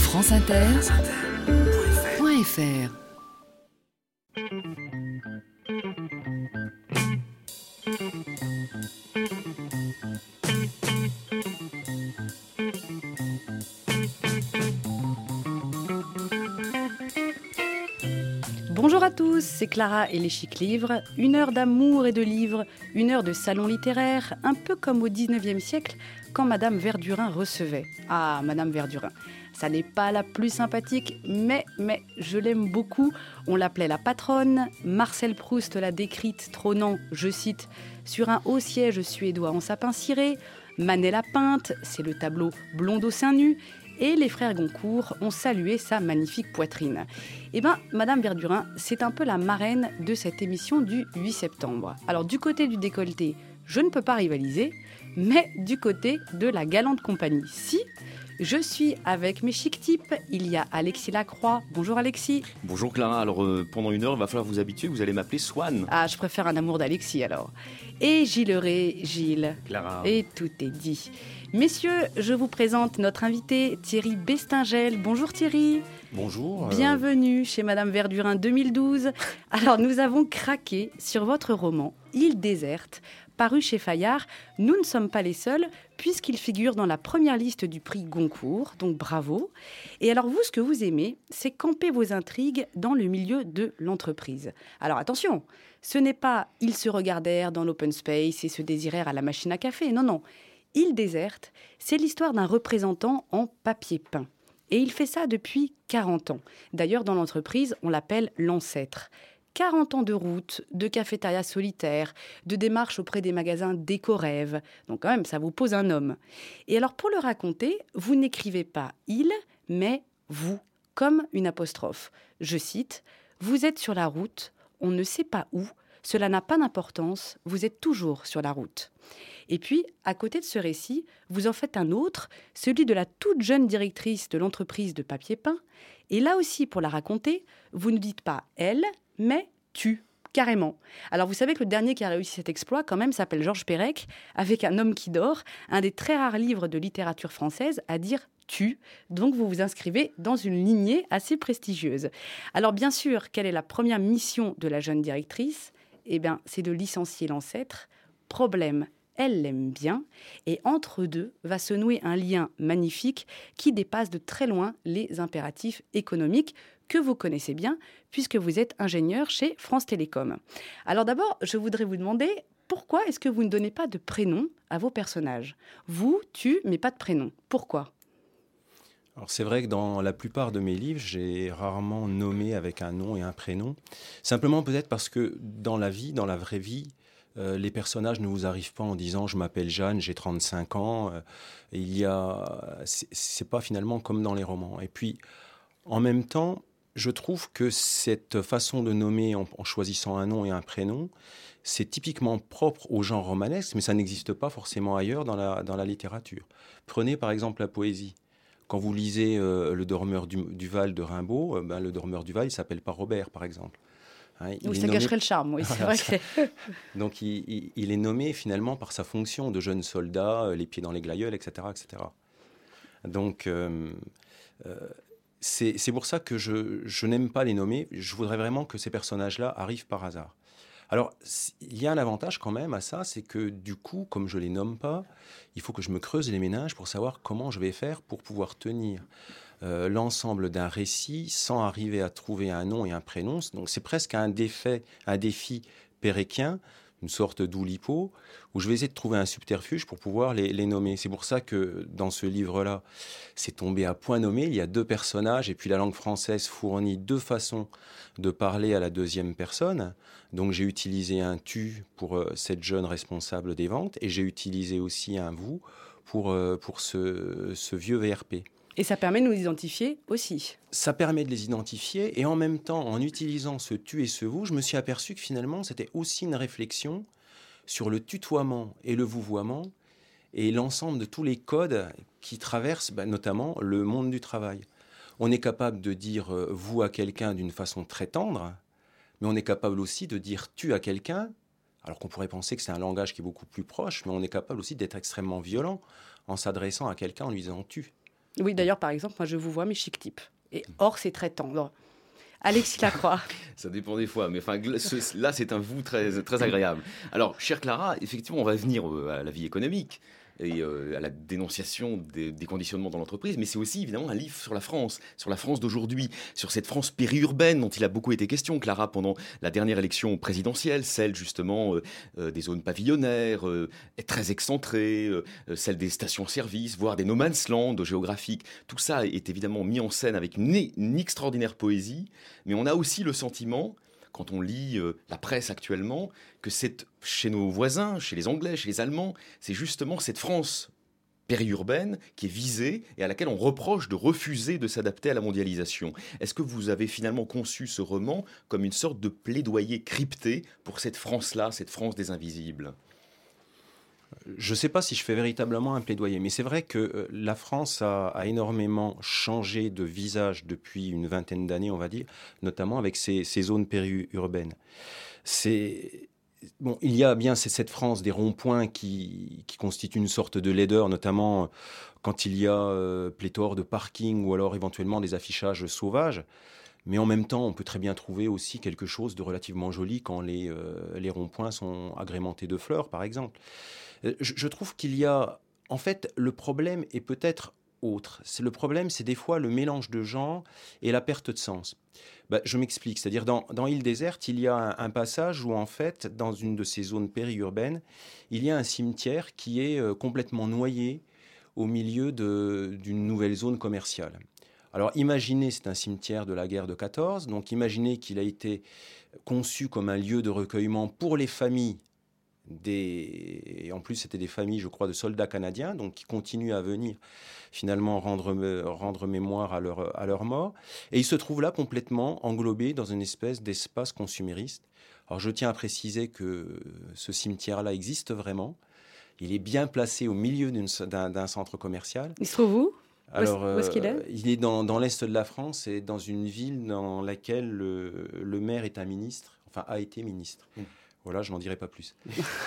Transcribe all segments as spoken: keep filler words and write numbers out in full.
France Inter, point F R. Bonjour à tous, c'est Clara et les Chic Livres. Une heure d'amour et de livres, une heure de salon littéraire, un peu comme au dix-neuvième siècle, quand Madame Verdurin recevait. Ah, Madame Verdurin, ça n'est pas la plus sympathique, mais, mais je l'aime beaucoup. On l'appelait la patronne. Marcel Proust l'a décrite trônant, je cite, sur un haut siège suédois en sapin ciré. Manet l'a peinte, c'est le tableau blonde au sein nu. Et les frères Goncourt ont salué sa magnifique poitrine. Eh bien, Madame Verdurin, c'est un peu la marraine de cette émission du huit septembre. Alors, du côté du décolleté, je ne peux pas rivaliser, mais du côté de la galante compagnie, si. Je suis avec mes chic types. Il y a Alexis Lacroix. Bonjour Alexis. Bonjour Clara. Alors, euh, pendant une heure, il va falloir vous habituer. Vous allez m'appeler Swan. Ah, je préfère un amour d'Alexis alors. Et Gilles Ray, Gilles. Clara. Et tout est dit. Messieurs, je vous présente notre invité Thierry Bestingel. Bonjour Thierry. Bonjour. Euh... Bienvenue chez Madame Verdurin deux mille douze. Alors, nous avons craqué sur votre roman Île déserte, paru chez Fayard. Nous ne sommes pas les seuls, puisqu'il figure dans la première liste du prix Goncourt, donc bravo. Et alors vous, ce que vous aimez, c'est camper vos intrigues dans le milieu de l'entreprise. Alors attention, ce n'est pas « ils se regardèrent dans l'open space et se désirèrent à la machine à café », non, non. Île déserte, c'est l'histoire d'un représentant en papier peint. Et il fait ça depuis quarante ans. D'ailleurs, dans l'entreprise, on l'appelle l'ancêtre. quarante ans de route, de cafétéria solitaire, de démarches auprès des magasins Déco-Rêve. Donc quand même, ça vous pose un homme. Et alors, pour le raconter, vous n'écrivez pas « il », mais « vous », comme une apostrophe. Je cite « Vous êtes sur la route, on ne sait pas où, cela n'a pas d'importance, vous êtes toujours sur la route ». Et puis, à côté de ce récit, vous en faites un autre, celui de la toute jeune directrice de l'entreprise de papier peint. Et là aussi, pour la raconter, vous ne dites pas « elle », mais tu, carrément. Alors vous savez que le dernier qui a réussi cet exploit, quand même, s'appelle Georges Perec, avec Un homme qui dort, un des très rares livres de littérature française à dire tu. Donc vous vous inscrivez dans une lignée assez prestigieuse. Alors bien sûr, quelle est la première mission de la jeune directrice ? Eh bien, c'est de licencier l'ancêtre. Problème, elle l'aime bien, et entre eux deux va se nouer un lien magnifique qui dépasse de très loin les impératifs économiques que vous connaissez bien, puisque vous êtes ingénieur chez France Télécom. Alors d'abord, je voudrais vous demander, pourquoi est-ce que vous ne donnez pas de prénom à vos personnages ? Vous, tu, mais pas de prénom. Pourquoi ? Alors c'est vrai que dans la plupart de mes livres, j'ai rarement nommé avec un nom et un prénom. Simplement peut-être parce que dans la vie, dans la vraie vie, Euh, les personnages ne vous arrivent pas en disant « je m'appelle Jeanne, j'ai trente-cinq ans euh, ». Il y a, c'est, c'est pas finalement comme dans les romans. Et puis, en même temps, je trouve que cette façon de nommer en, en choisissant un nom et un prénom, c'est typiquement propre au genre romanesque, mais ça n'existe pas forcément ailleurs dans la, dans la littérature. Prenez par exemple la poésie. Quand vous lisez euh, Le Dormeur du, du Val de Rimbaud, euh, ben, le Dormeur du Val, il ne s'appelle pas Robert, par exemple. Hein, oui, ça nommé... cacherait le charme, oui, c'est voilà, vrai que... Donc, il, il, il est nommé finalement par sa fonction de jeune soldat, les pieds dans les glaïeuls, et cetera, et cetera. Donc, euh, euh, c'est, c'est pour ça que je, je n'aime pas les nommer. Je voudrais vraiment que ces personnages-là arrivent par hasard. Alors, il y a un avantage quand même à ça, c'est que du coup, comme je ne les nomme pas, il faut que je me creuse les méninges pour savoir comment je vais faire pour pouvoir tenir Euh, l'ensemble d'un récit sans arriver à trouver un nom et un prénom. Donc c'est presque un défi, un défi péréquien, une sorte d'Oulipo, où je vais essayer de trouver un subterfuge pour pouvoir les, les nommer. C'est pour ça que dans ce livre-là, c'est tombé à point nommé. Il y a deux personnages et puis la langue française fournit deux façons de parler à la deuxième personne. Donc j'ai utilisé un « tu » pour euh, cette jeune responsable des ventes et j'ai utilisé aussi un « vous » pour, euh, pour ce, ce vieux V R P. Et ça permet de nous identifier aussi. Ça permet de les identifier et en même temps, en utilisant ce « tu » et ce « vous », je me suis aperçu que finalement, c'était aussi une réflexion sur le tutoiement et le vouvoiement et l'ensemble de tous les codes qui traversent bah, notamment le monde du travail. On est capable de dire euh, « vous » à quelqu'un d'une façon très tendre, mais on est capable aussi de dire « tu » à quelqu'un, alors qu'on pourrait penser que c'est un langage qui est beaucoup plus proche, mais on est capable aussi d'être extrêmement violent en s'adressant à quelqu'un en lui disant « tu ». Oui, d'ailleurs, par exemple, moi, je vous vois, mes chic types. Et or, c'est très tendre. Alexis Lacroix. Ça dépend des fois, mais enfin, là, c'est un vous très, très agréable. Alors, chère Clara, effectivement, on va venir à la vie économique et euh, à la dénonciation des, des conditionnements dans l'entreprise, mais c'est aussi évidemment un livre sur la France, sur la France d'aujourd'hui, sur cette France périurbaine dont il a beaucoup été question, Clara, pendant la dernière élection présidentielle, celle justement euh, euh, des zones pavillonnaires, euh, très excentrées, euh, celle des stations-service, voire des no man's land géographiques. Tout ça est évidemment mis en scène avec une, une extraordinaire poésie, mais on a aussi le sentiment, quand on lit euh, la presse actuellement, que c'est chez nos voisins, chez les Anglais, chez les Allemands, c'est justement cette France périurbaine qui est visée et à laquelle on reproche de refuser de s'adapter à la mondialisation. Est-ce que vous avez finalement conçu ce roman comme une sorte de plaidoyer crypté pour cette France-là, cette France des invisibles ? Je ne sais pas si je fais véritablement un plaidoyer, mais c'est vrai que euh, la France a, a énormément changé de visage depuis une vingtaine d'années, on va dire, notamment avec ses, ses zones périurbaines. C'est... Bon, il y a bien c'est cette France des ronds-points qui, qui constitue une sorte de laideur, notamment quand il y a euh, pléthore de parkings ou alors éventuellement des affichages sauvages. Mais en même temps, on peut très bien trouver aussi quelque chose de relativement joli quand les, euh, les ronds-points sont agrémentés de fleurs, par exemple. Je, je trouve qu'il y a... En fait, le problème est peut-être autre. C'est, le problème, c'est des fois le mélange de genres et la perte de sens. Ben, je m'explique. C'est-à-dire, dans, dans Île déserte, il y a un, un passage où, en fait, dans une de ces zones périurbaines, il y a un cimetière qui est euh, complètement noyé au milieu de, d'une nouvelle zone commerciale. Alors, imaginez, c'est un cimetière de la guerre de quatorze, donc imaginez qu'il a été conçu comme un lieu de recueillement pour les familles des... Et en plus, c'était des familles, je crois, de soldats canadiens, donc qui continuent à venir finalement rendre, rendre mémoire à leur, à leur mort. Et ils se trouvent là complètement englobés dans une espèce d'espace consumériste. Alors, je tiens à préciser que ce cimetière-là existe vraiment. Il est bien placé au milieu d'une, d'un, d'un centre commercial. Il se trouve où ? Alors, où est-ce qu'il est ? euh, il est dans, dans l'est de la France et dans une ville dans laquelle le, le maire est un ministre, enfin a été ministre. Mmh. Voilà, je n'en dirai pas plus.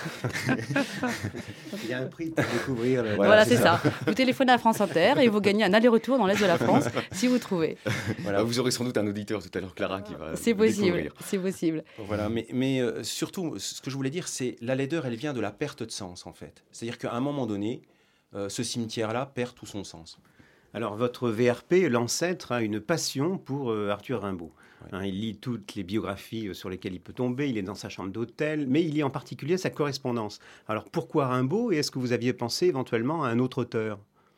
Il y a un prix pour découvrir. Le... Voilà, voilà c'est, c'est ça. ça. Vous téléphonez à France Inter et vous gagnez un aller-retour dans l'est de la France si vous trouvez. Voilà. Vous aurez sans doute un auditeur tout à l'heure, Clara, qui va c'est possible, découvrir. C'est possible. Voilà, mais, mais euh, surtout, ce que je voulais dire, c'est la laideur, elle vient de la perte de sens, en fait. C'est-à-dire qu'à un moment donné, euh, ce cimetière-là perd tout son sens. Alors, votre V R P, l'ancêtre, a une passion pour euh, Arthur Rimbaud. Ouais. Hein, il lit toutes les biographies euh, sur lesquelles il peut tomber, il est dans sa chambre d'hôtel, mais il lit en particulier sa correspondance. Alors, pourquoi Rimbaud ? Et est-ce que vous aviez pensé éventuellement à un autre auteur ?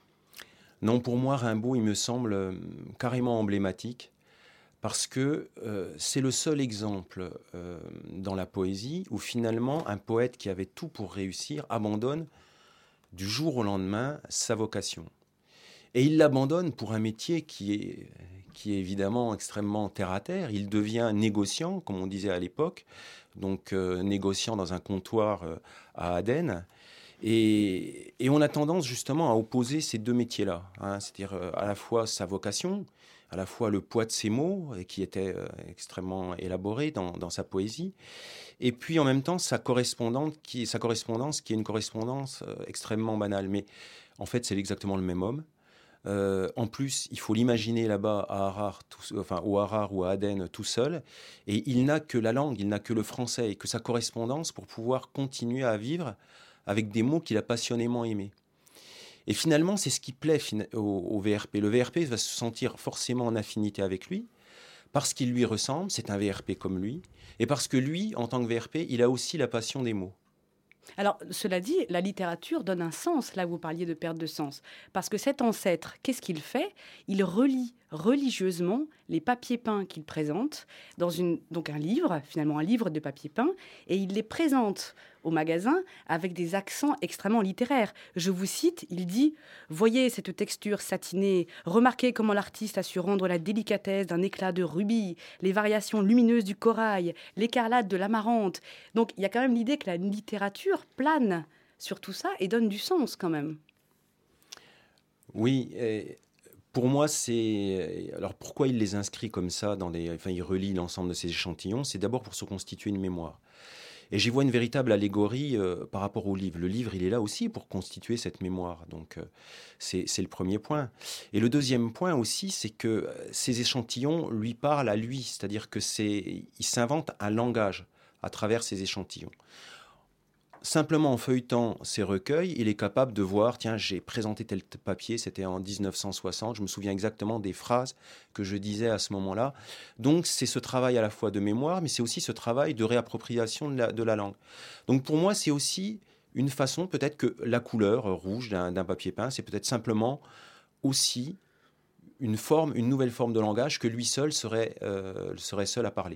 Non, pour moi, Rimbaud, il me semble euh, carrément emblématique, parce que euh, c'est le seul exemple euh, dans la poésie où finalement, un poète qui avait tout pour réussir abandonne du jour au lendemain sa vocation. Et il l'abandonne pour un métier qui est, qui est évidemment extrêmement terre-à-terre. Il devient négociant, comme on disait à l'époque, donc euh, négociant dans un comptoir euh, à Aden. Et, et on a tendance justement à opposer ces deux métiers-là, hein, c'est-à-dire euh, à la fois sa vocation, à la fois le poids de ses mots, et qui était euh, extrêmement élaboré dans, dans sa poésie, et puis en même temps sa correspondance qui, sa correspondance qui est une correspondance euh, extrêmement banale. Mais en fait, c'est exactement le même homme. Euh, en plus, il faut l'imaginer là-bas à Harar, tout, enfin au Harar ou à Aden tout seul, et il n'a que la langue, il n'a que le français et que sa correspondance pour pouvoir continuer à vivre avec des mots qu'il a passionnément aimés. Et finalement, c'est ce qui plaît au, au V R P. Le V R P va se sentir forcément en affinité avec lui, parce qu'il lui ressemble, c'est un V R P comme lui, et parce que lui, en tant que V R P, il a aussi la passion des mots. Alors, cela dit, la littérature donne un sens, là où vous parliez de perte de sens. Parce que cet ancêtre, qu'est-ce qu'il fait ? Il relie religieusement les papiers peints qu'il présente dans une, donc un livre, finalement un livre de papier peint, et il les présente au magasin avec des accents extrêmement littéraires. Je vous cite, il dit « Voyez cette texture satinée, remarquez comment l'artiste a su rendre la délicatesse d'un éclat de rubis, les variations lumineuses du corail, l'écarlate de l'amarante. » Donc il y a quand même l'idée que la littérature plane sur tout ça et donne du sens quand même. Oui, et pour moi, c'est... Alors pourquoi il les inscrit comme ça dans les... Enfin, il relie l'ensemble de ces échantillons, c'est d'abord pour se constituer une mémoire. Et j'y vois une véritable allégorie euh, par rapport au livre. Le livre, il est là aussi pour constituer cette mémoire. Donc, euh, c'est, c'est le premier point. Et le deuxième point aussi, c'est que ces échantillons lui parlent à lui. C'est-à-dire que c'est, il s'invente un langage à travers ces échantillons. Simplement en feuilletant ces recueils, il est capable de voir, tiens, j'ai présenté tel papier, c'était en dix-neuf cent soixante, je me souviens exactement des phrases que je disais à ce moment-là. Donc c'est ce travail à la fois de mémoire, mais c'est aussi ce travail de réappropriation de la, de la langue. Donc pour moi, c'est aussi une façon, peut-être que la couleur rouge d'un, d'un papier peint, c'est peut-être simplement aussi une forme, une nouvelle forme de langage que lui seul serait, euh, serait seul à parler.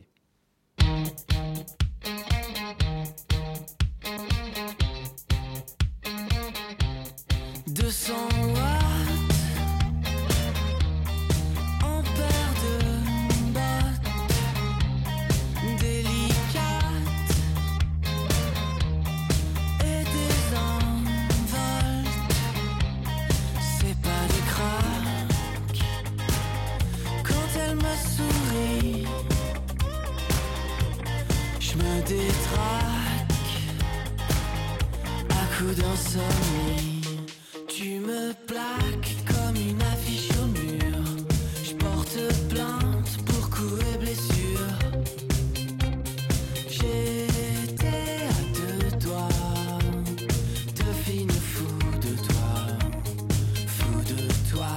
deux cents watts en paire de bottes délicates et des envols. C'est pas des craques quand elle me sourit. Je me détraque à coups d'insomnie. Tu me plaques comme une affiche au mur. Je porte plainte pour coups et blessures. J'étais à deux doigts de finir fou de toi, fou de toi.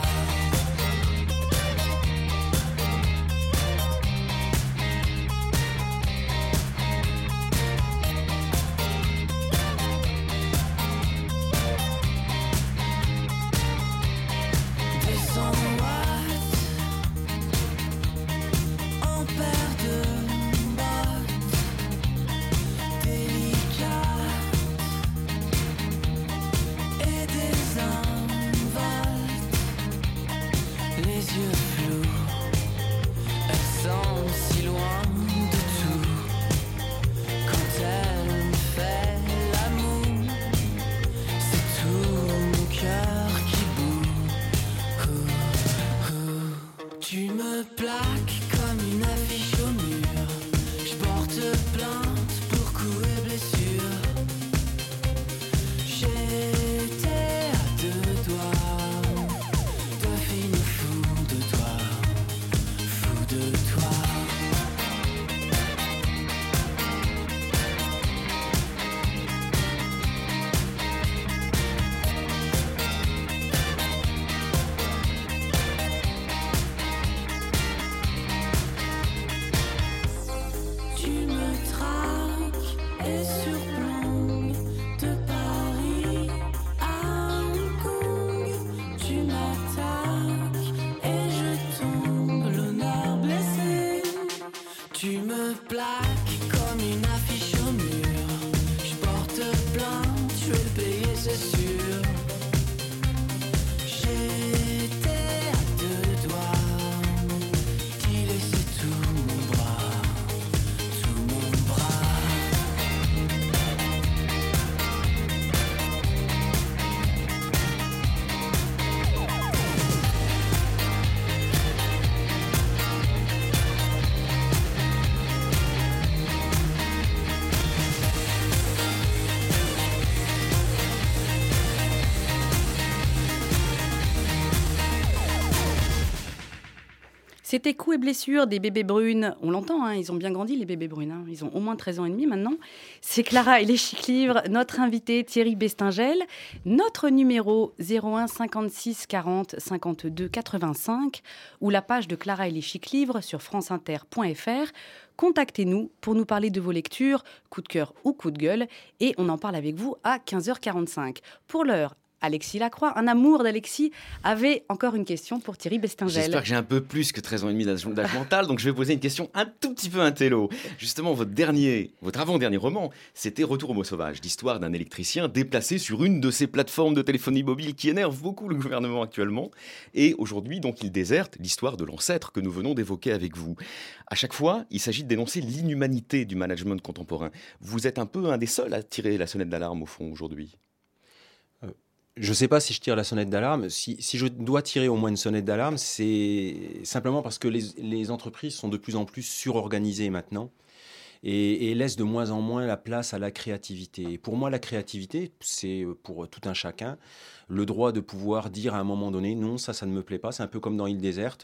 C'était Coups et blessures des bébés brunes. On l'entend, hein, ils ont bien grandi les bébés brunes. Hein. Ils ont au moins treize ans et demi maintenant. C'est Clara et les Chic-Livres, notre invité Thierry Bestingel. Notre numéro zéro un cinquante-six quarante cinquante-deux quatre-vingt-cinq ou la page de Clara et les Chic-Livres sur franceinter point f r. Contactez-nous pour nous parler de vos lectures, coup de cœur ou coup de gueule. Et on en parle avec vous à quinze heures quarante-cinq. Pour l'heure, Alexis Lacroix, un amour d'Alexis, avait encore une question pour Thierry Bestingel. J'espère que j'ai un peu plus que treize ans et demi d'âge mental, donc je vais poser une question un tout petit peu intello. Justement, votre dernier, votre avant-dernier roman, c'était Retour au mot sauvage, l'histoire d'un électricien déplacé sur une de ces plateformes de téléphonie mobile qui énervent beaucoup le gouvernement actuellement. Et aujourd'hui, donc, il déserte l'histoire de l'ancêtre que nous venons d'évoquer avec vous. À chaque fois, il s'agit de dénoncer l'inhumanité du management contemporain. Vous êtes un peu un des seuls à tirer la sonnette d'alarme, au fond, aujourd'hui. Je ne sais pas si je tire la sonnette d'alarme. Si, si je dois tirer au moins une sonnette d'alarme, c'est simplement parce que les, les entreprises sont de plus en plus surorganisées maintenant. et, et laisse de moins en moins la place à la créativité. Et pour moi, la créativité, c'est pour tout un chacun le droit de pouvoir dire à un moment donné, non, ça, ça ne me plaît pas. C'est un peu comme dans Île déserte,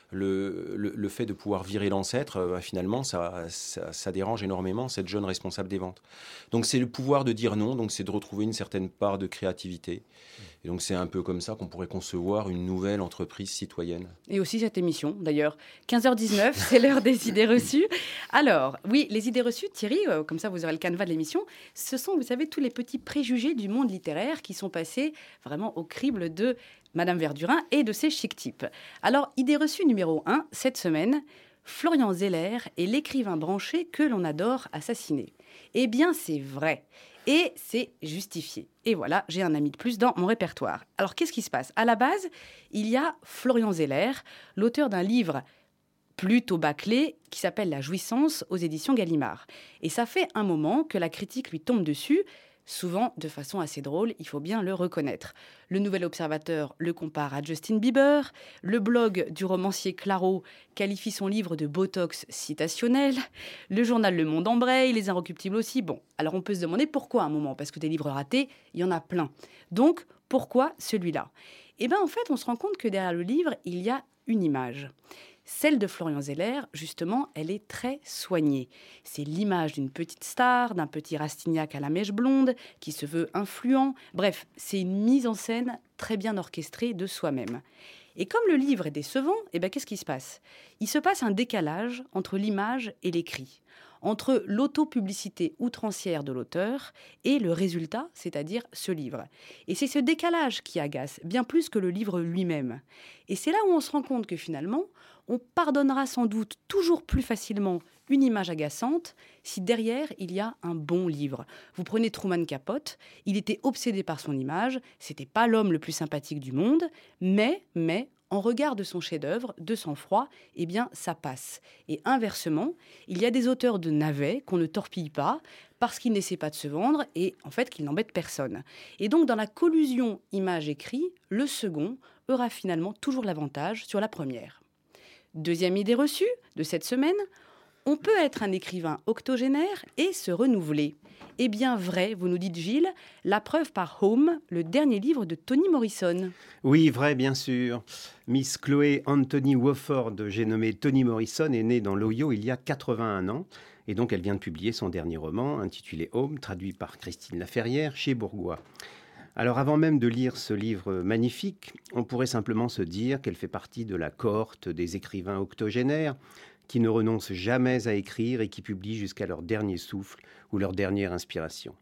le, le, le fait de pouvoir virer l'ancêtre, euh, finalement, ça, ça, ça dérange énormément cette jeune responsable des ventes. Donc c'est le pouvoir de dire non, donc c'est de retrouver une certaine part de créativité. Et donc c'est un peu comme ça qu'on pourrait concevoir une nouvelle entreprise citoyenne. Et aussi cette émission, d'ailleurs. quinze heures dix-neuf, c'est l'heure des idées reçues. Alors, oui, les idées reçues, Thierry, euh, comme ça vous aurez le canevas de l'émission, ce sont, vous savez, tous les petits préjugés du monde littéraire qui sont passés vraiment au crible de Madame Verdurin et de ses chic types. Alors, idée reçue numéro un, cette semaine, Florian Zeller est l'écrivain branché que l'on adore assassiner. Eh bien, c'est vrai. Et c'est justifié. Et voilà, j'ai un ami de plus dans mon répertoire. Alors, qu'est-ce qui se passe ? À la base, il y a Florian Zeller, l'auteur d'un livre plutôt bâclé qui s'appelle La Jouissance aux éditions Gallimard. Et ça fait un moment que la critique lui tombe dessus, souvent de façon assez drôle, il faut bien le reconnaître. Le Nouvel Observateur le compare à Justin Bieber, le blog du romancier Claro qualifie son livre de botox citationnel, le journal Le Monde embraye, Les Inrecuptibles aussi. Bon, alors on peut se demander pourquoi à un moment, parce que des livres ratés, il y en a plein. Donc, pourquoi celui-là ? Eh bien, en fait, on se rend compte que derrière le livre, il y a une image. Celle de Florian Zeller, justement, elle est très soignée. C'est l'image d'une petite star, d'un petit Rastignac à la mèche blonde, qui se veut influent. Bref, c'est une mise en scène très bien orchestrée de soi-même. Et comme le livre est décevant, eh ben, qu'est-ce qui se passe ? Il se passe un décalage entre l'image et l'écrit, entre l'auto-publicité outrancière de l'auteur et le résultat, c'est-à-dire ce livre. Et c'est ce décalage qui agace, bien plus que le livre lui-même. Et c'est là où on se rend compte que finalement, on pardonnera sans doute toujours plus facilement une image agaçante si derrière il y a un bon livre. Vous prenez Truman Capote, il était obsédé par son image, c'était pas l'homme le plus sympathique du monde, mais, mais, en regard de son chef-d'œuvre, de sang-froid, eh bien, ça passe. Et inversement, il y a des auteurs de navets qu'on ne torpille pas parce qu'ils n'essaient pas de se vendre et, en fait, qu'ils n'embêtent personne. Et donc, dans la collusion image-écrit, le second aura finalement toujours l'avantage sur la première. Deuxième idée reçue de cette semaine, on peut être un écrivain octogénaire et se renouveler. Eh bien vrai, vous nous dites Gilles, la preuve par Home, le dernier livre de Toni Morrison. Oui, vrai, bien sûr. Miss Chloé Anthony Wofford, j'ai nommé Toni Morrison, est née dans l'Ohio il y a quatre-vingt-un ans. Et donc elle vient de publier son dernier roman, intitulé Home, traduit par Christine Laferrière chez Bourgois. Alors avant même de lire ce livre magnifique, on pourrait simplement se dire qu'elle fait partie de la cohorte des écrivains octogénaires qui ne renoncent jamais à écrire et qui publient jusqu'à leur dernier souffle ou leur dernière inspiration.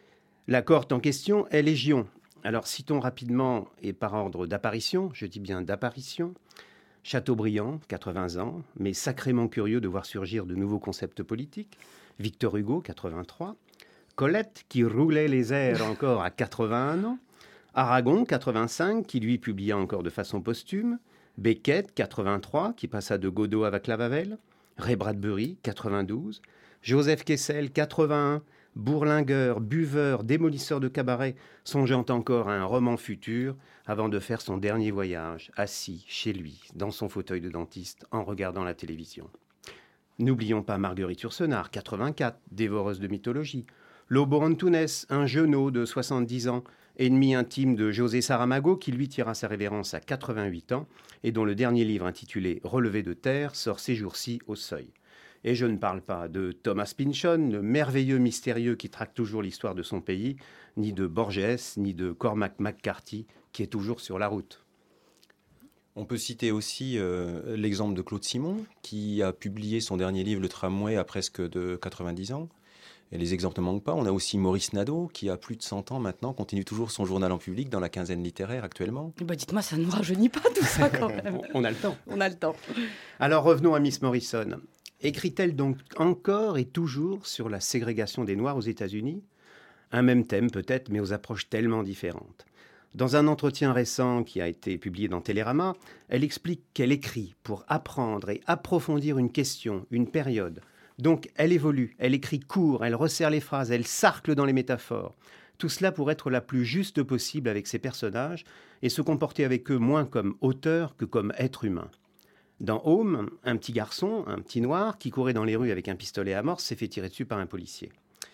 La cohorte en question est légion. Alors citons rapidement et par ordre d'apparition, je dis bien d'apparition, Chateaubriand, quatre-vingts ans, mais sacrément curieux de voir surgir de nouveaux concepts politiques, Victor Hugo, quatre-vingt-trois, Colette, qui roulait les airs encore à quatre-vingt-un ans, Aragon, quatre-vingt-cinq, qui lui publia encore de façon posthume, Beckett, quatre-vingt-trois, qui passa de Godot à Clavavel, Ray Bradbury, quatre-vingt-douze, Joseph Kessel, quatre-vingt-un, bourlingueur, buveur, démolisseur de cabaret, songeant encore à un roman futur avant de faire son dernier voyage, assis chez lui, dans son fauteuil de dentiste, en regardant la télévision. N'oublions pas Marguerite Yourcenar, quatre-vingt-quatre, dévoreuse de mythologie, Lobo Antunes, un jeunot de soixante-dix ans, ennemi intime de José Saramago, qui lui tira sa révérence à quatre-vingt-huit ans, et dont le dernier livre intitulé « Relevé de terre » sort ces jours-ci au Seuil. Et je ne parle pas de Thomas Pynchon, le merveilleux mystérieux qui traque toujours l'histoire de son pays, ni de Borges, ni de Cormac McCarthy, qui est toujours sur la route. On peut citer aussi euh, l'exemple de Claude Simon, qui a publié son dernier livre, Le Tramway, à presque de quatre-vingt-dix ans. Et les exemples ne manquent pas. On a aussi Maurice Nadeau, qui a plus de cent ans maintenant, continue toujours son journal en public dans la quinzaine littéraire actuellement. Bah dites-moi, ça ne nous rajeunit pas tout ça quand même. On a le temps. On a le temps. Alors revenons à Miss Morrison. Écrit-elle donc encore et toujours sur la ségrégation des Noirs aux États-Unis ? Un même thème peut-être, mais aux approches tellement différentes. Dans un entretien récent qui a été publié dans Télérama, elle explique qu'elle écrit pour apprendre et approfondir une question, une période. Donc elle évolue, elle écrit court, elle resserre les phrases, elle sarcle dans les métaphores. Tout cela pour être la plus juste possible avec ses personnages et se comporter avec eux moins comme auteur que comme être humain. Dans Home, un petit garçon, un petit noir, qui courait dans les rues avec un pistolet à amorce, s'est fait tirer dessus par un policier.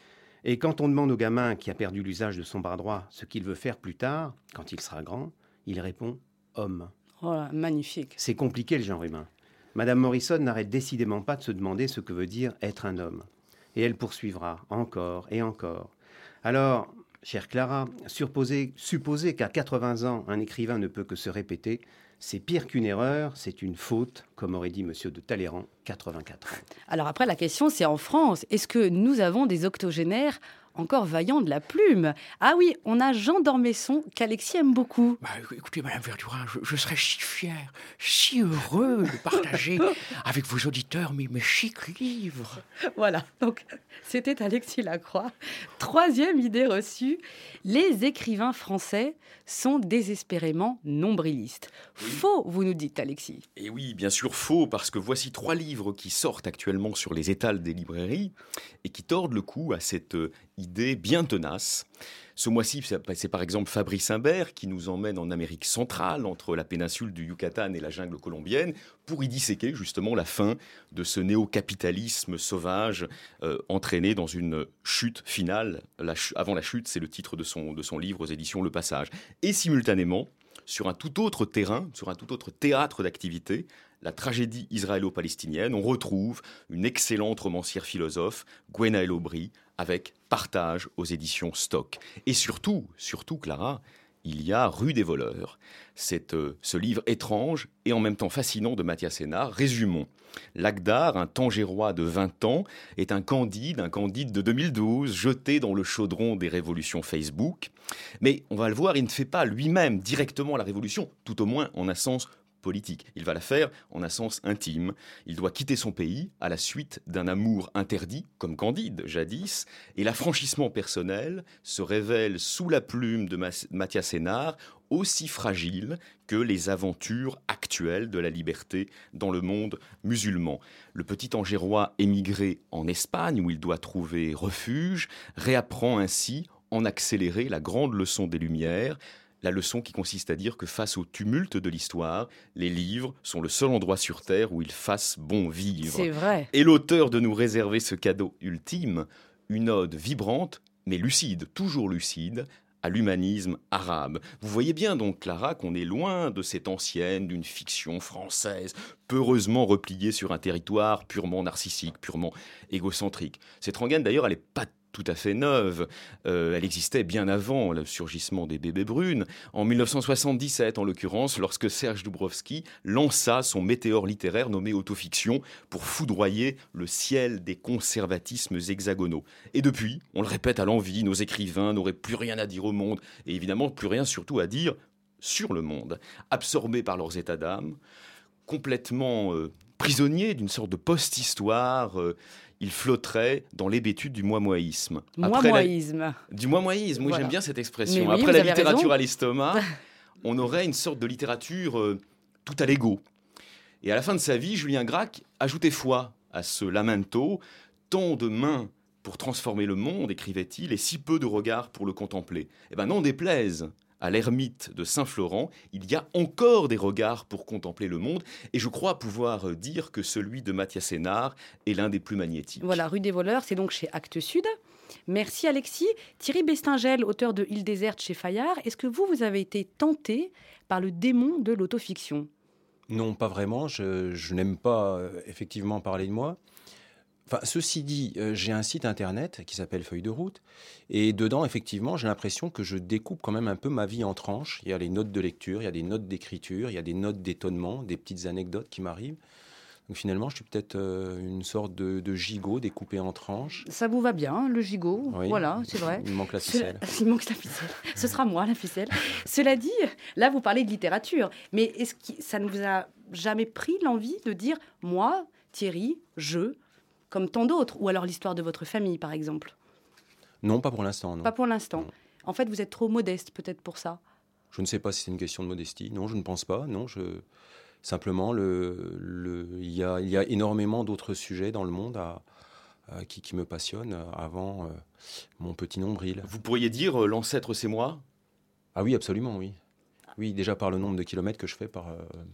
Et quand on demande au gamin qui a perdu l'usage de son bras droit ce qu'il veut faire plus tard, quand il sera grand, il répond « homme ». Voilà, magnifique. C'est compliqué le genre humain. Madame Morrison n'arrête décidément pas de se demander ce que veut dire être un homme. Et elle poursuivra encore et encore. Alors, chère Clara, supposer, supposer qu'à quatre-vingts ans, un écrivain ne peut que se répéter, c'est pire qu'une erreur, c'est une faute, comme aurait dit Monsieur de Talleyrand, quatre-vingt-quatre ans. Alors après, la question, c'est en France. Est-ce que nous avons des octogénaires encore vaillants de la plume? Ah oui, on a Jean d'Ormesson, qu'Alexis aime beaucoup. Bah, écoutez, Madame Verdurin, je, je serais si fier, si heureux de partager avec vos auditeurs mes, mes chics livres. Voilà, donc c'était Alexis Lacroix. Troisième idée reçue, les écrivains français sont désespérément nombrilistes. Faux, vous nous dites, Alexis. Et oui, bien sûr faux, parce que voici trois livres qui sortent actuellement sur les étals des librairies et qui tordent le cou à cette euh, idée bien tenace. Ce mois-ci, c'est par exemple Fabrice Imbert qui nous emmène en Amérique centrale, entre la péninsule du Yucatan et la jungle colombienne, pour y disséquer justement la fin de ce néo-capitalisme sauvage euh, entraîné dans une chute finale. La ch- avant la chute, c'est le titre de son, de son livre aux éditions Le Passage. Et simultanément, sur un tout autre terrain, sur un tout autre théâtre d'activité, la tragédie israélo-palestinienne, on retrouve une excellente romancière philosophe, Gwenaëlle Aubry, avec Partage aux éditions Stock. Et surtout, surtout Clara, il y a Rue des voleurs. C'est euh, ce livre étrange et en même temps fascinant de Mathias Sénard. Résumons. Lagdar, un Tangérois de vingt ans, est un Candide, un Candide de deux mille douze, jeté dans le chaudron des révolutions Facebook. Mais on va le voir, il ne fait pas lui-même directement la révolution, tout au moins en un sens politique. Il va la faire en un sens intime. Il doit quitter son pays à la suite d'un amour interdit, comme Candide jadis, et l'affranchissement personnel se révèle sous la plume de Mathias Sénard aussi fragile que les aventures actuelles de la liberté dans le monde musulman. Le petit Angérois émigré en Espagne, où il doit trouver refuge, réapprend ainsi en accéléré la grande leçon des Lumières, la leçon qui consiste à dire que face au tumulte de l'histoire, les livres sont le seul endroit sur Terre où il fasse bon vivre. C'est vrai. Et l'auteur de nous réserver ce cadeau ultime, une ode vibrante, mais lucide, toujours lucide, à l'humanisme arabe. Vous voyez bien donc, Clara, qu'on est loin de cette ancienne, d'une fiction française, peureusement repliée sur un territoire purement narcissique, purement égocentrique. Cette rengaine, d'ailleurs, elle n'est pas tout à fait neuve. Euh, elle existait bien avant le surgissement des bébés brunes, en mille neuf cent soixante-dix-sept en l'occurrence, lorsque Serge Dubrovski lança son météore littéraire nommé autofiction pour foudroyer le ciel des conservatismes hexagonaux. Et depuis, on le répète à l'envi, nos écrivains n'auraient plus rien à dire au monde, et évidemment plus rien surtout à dire sur le monde. Absorbés par leurs états d'âme, complètement euh, prisonniers d'une sorte de post-histoire, euh, il flotterait dans l'hébétude du moi-moïsme. Moi-moïsme. La... Du moi-moïsme, oui, Voilà. J'aime bien cette expression. Oui, Après la littérature raison. à l'estomac, on aurait une sorte de littérature euh, tout à l'ego. Et à la fin de sa vie, Julien Gracq ajoutait foi à ce lamento, tant de mains pour transformer le monde, écrivait-il, et si peu de regards pour le contempler. Eh bien, n'en déplaise à l'ermite de Saint-Florent, il y a encore des regards pour contempler le monde, et je crois pouvoir dire que celui de Mathias Sénard est l'un des plus magnétiques. Voilà, Rue des voleurs, c'est donc chez Actes Sud. Merci Alexis. Thierry Bestingel, auteur de Île déserte chez Fayard, est-ce que vous, vous avez été tenté par le démon de l'autofiction ? Non, pas vraiment. Je, je n'aime pas euh, effectivement parler de moi. Enfin, ceci dit, euh, j'ai un site internet qui s'appelle Feuille de route, et dedans, effectivement, j'ai l'impression que je découpe quand même un peu ma vie en tranches. Il y a les notes de lecture, il y a des notes d'écriture, il y a des notes d'étonnement, des petites anecdotes qui m'arrivent. Donc finalement, je suis peut-être euh, une sorte de, de gigot découpé en tranches. Ça vous va bien, le gigot ? Oui. Voilà, c'est vrai. Il me manque la ficelle. Cela... Il manque la ficelle. Ce sera moi, la ficelle. Cela dit, là, vous parlez de littérature, mais est-ce que ça ne vous a jamais pris l'envie de dire « moi, Thierry, je », comme tant d'autres, ou alors l'histoire de votre famille, par exemple ? Non, pas pour l'instant, non. Pas pour l'instant. Non. En fait, vous êtes trop modeste, peut-être pour ça. Je ne sais pas si c'est une question de modestie. Non, je ne pense pas. Non, je... Simplement, le, le... Il, y a, il y a énormément d'autres sujets dans le monde à, à, qui, qui me passionnent avant euh, mon petit nombril. Vous pourriez dire euh, l'ancêtre c'est moi ? Ah oui, absolument, oui. Oui, déjà par le nombre de kilomètres que je fais par, euh,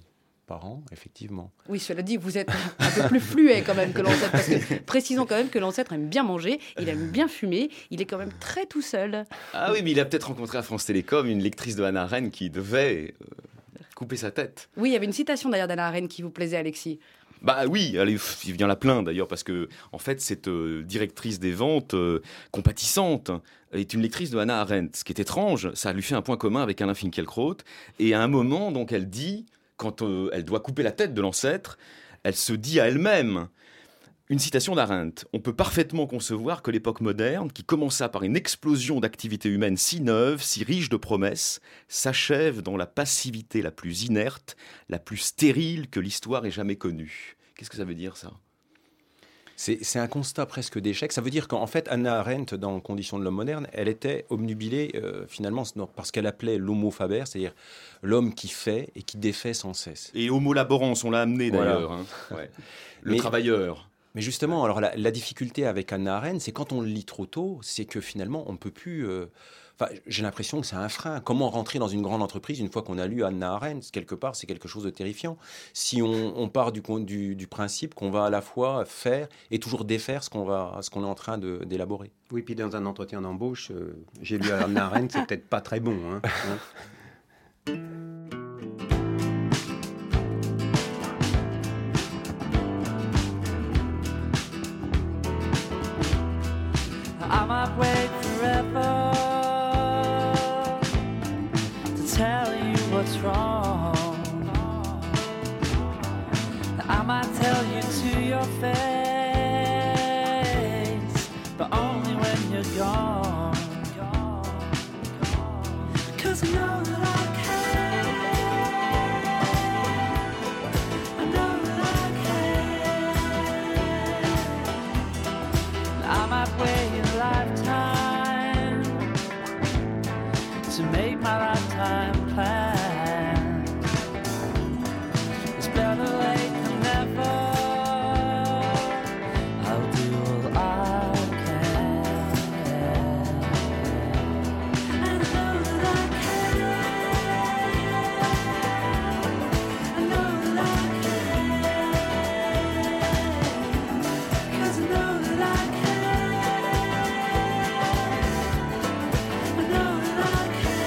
par an, effectivement. Oui, cela dit, vous êtes un peu plus fluet quand même que l'ancêtre. Parce que, précisons quand même que l'ancêtre aime bien manger, il aime bien fumer, il est quand même très tout seul. Ah oui, mais il a peut-être rencontré à France Télécom une lectrice de Hannah Arendt qui devait euh, couper sa tête. Oui, il y avait une citation d'ailleurs d'Hannah Arendt qui vous plaisait, Alexis. Bah oui, allez, pff, il vient la plaindre d'ailleurs parce que en fait cette euh, directrice des ventes euh, compatissante est une lectrice de Hannah Arendt. Ce qui est étrange, ça lui fait un point commun avec Alain Finkielkraut. Et à un moment, donc, elle dit, quand euh, elle doit couper la tête de l'ancêtre, elle se dit à elle-même. Une citation d'Arendt. On peut parfaitement concevoir que l'époque moderne, qui commença par une explosion d'activités humaines si neuves, si riches de promesses, s'achève dans la passivité la plus inerte, la plus stérile que l'histoire ait jamais connue. Qu'est-ce que ça veut dire, ça ? C'est, c'est un constat presque d'échec. Ça veut dire qu'en fait, Hannah Arendt, dans Conditions de l'homme moderne, elle était obnubilée euh, finalement par ce qu'elle appelait l'homo faber, c'est-à-dire l'homme qui fait et qui défait sans cesse. Et homo laborans, on l'a amené Voilà. d'ailleurs. Hein. Ouais. Le Mais- travailleur. Mais justement, alors la, la difficulté avec Hannah Arendt, c'est quand on le lit trop tôt, c'est que finalement, on ne peut plus... euh, Enfin, j'ai l'impression que c'est un frein. Comment rentrer dans une grande entreprise une fois qu'on a lu Hannah Arendt ? Quelque part, c'est quelque chose de terrifiant. Si on, on part du, con- du, du principe qu'on va à la fois faire et toujours défaire ce qu'on, va, ce qu'on est en train de, d'élaborer. Oui, puis dans un entretien d'embauche, euh, j'ai lu Hannah Arendt, c'est peut-être pas très bon. Hein, hein. I might wait forever to tell you what's wrong. I might tell you to your face, but only when you're gone. 'Cause I know that I can. I know that I can. I might wait a lifetime to make my lifetime plan. It's better late than never. I'll do all I can. And I know that I can. I know that I can. 'Cause I know that I can. I know that I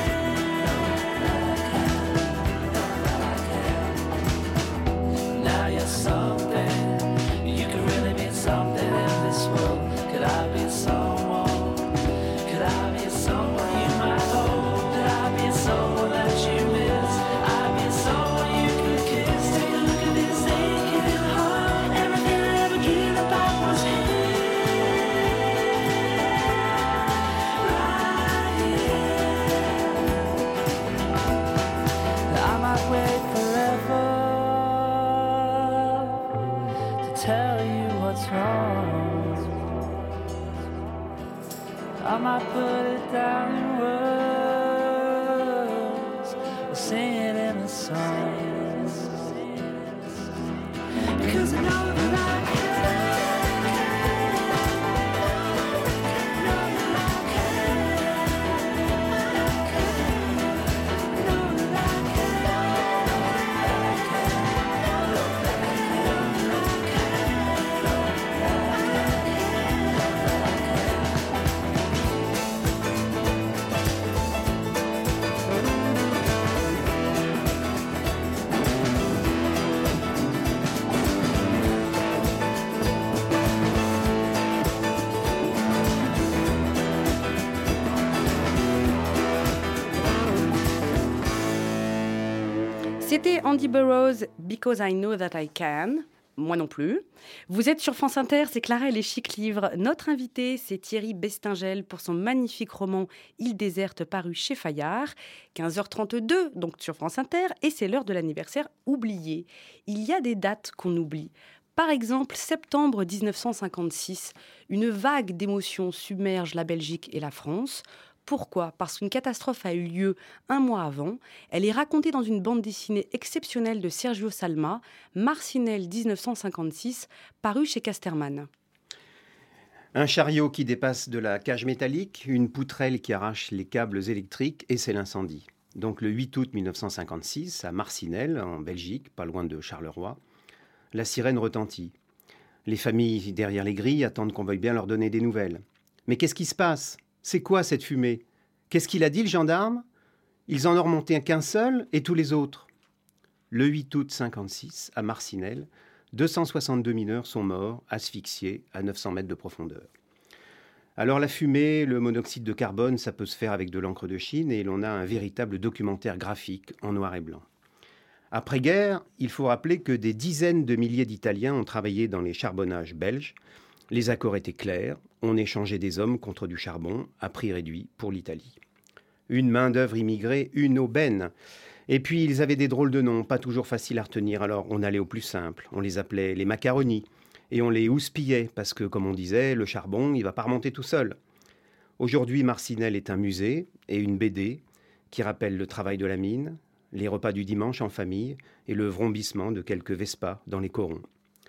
can. Now you're something. You could really be something in this world. Could I be someone? Could I be someone you might hold? Could I be someone that you miss? I'd be someone you could kiss. Take a look at this aching heart. Everything I ever dreamed about was here. Right here. I might wait forever to tell you what's wrong. I might put it down in words or sing it in a song. Because I know that I can. Know that I can. Know that I C'était Andy Burroughs, Because I Know That I Can. Moi non plus. Vous êtes sur France Inter, c'est Clara et les Chic Livres. Notre invité, c'est Thierry Bestingel pour son magnifique roman Île déserte paru chez Fayard. quinze heures trente-deux, donc sur France Inter, et c'est l'heure de l'anniversaire oublié. Il y a des dates qu'on oublie. Par exemple, septembre dix-neuf cent cinquante-six, une vague d'émotions submerge la Belgique et la France. Pourquoi ? Parce qu'une catastrophe a eu lieu un mois avant. Elle est racontée dans une bande dessinée exceptionnelle de Sergio Salma, Marcinelle dix-neuf cent cinquante-six, parue chez Casterman. Un chariot qui dépasse de la cage métallique, une poutrelle qui arrache les câbles électriques et c'est l'incendie. Donc le huit août mille neuf cent cinquante-six, à Marcinelle, en Belgique, pas loin de Charleroi, la sirène retentit. Les familles derrière les grilles attendent qu'on veuille bien leur donner des nouvelles. Mais qu'est-ce qui se passe? C'est quoi cette fumée? Qu'est-ce qu'il a dit, le gendarme? Ils en ont remonté qu'un seul, et tous les autres. Le huit août cinquante-six, à Marcinelle, deux cent soixante-deux mineurs sont morts, asphyxiés, à neuf cents mètres de profondeur. Alors la fumée, le monoxyde de carbone, ça peut se faire avec de l'encre de Chine, et l'on a un véritable documentaire graphique en noir et blanc. Après-guerre, il faut rappeler que des dizaines de milliers d'Italiens ont travaillé dans les charbonnages belges. Les accords étaient clairs, on échangeait des hommes contre du charbon, à prix réduit pour l'Italie. Une main-d'œuvre immigrée, une aubaine. Et puis, ils avaient des drôles de noms, pas toujours faciles à retenir, alors on allait au plus simple. On les appelait les macaronis, et on les houspillait, parce que, comme on disait, le charbon, il ne va pas remonter tout seul. Aujourd'hui, Marcinelle est un musée et une B D qui rappellent le travail de la mine, les repas du dimanche en famille et le vrombissement de quelques Vespas dans les corons.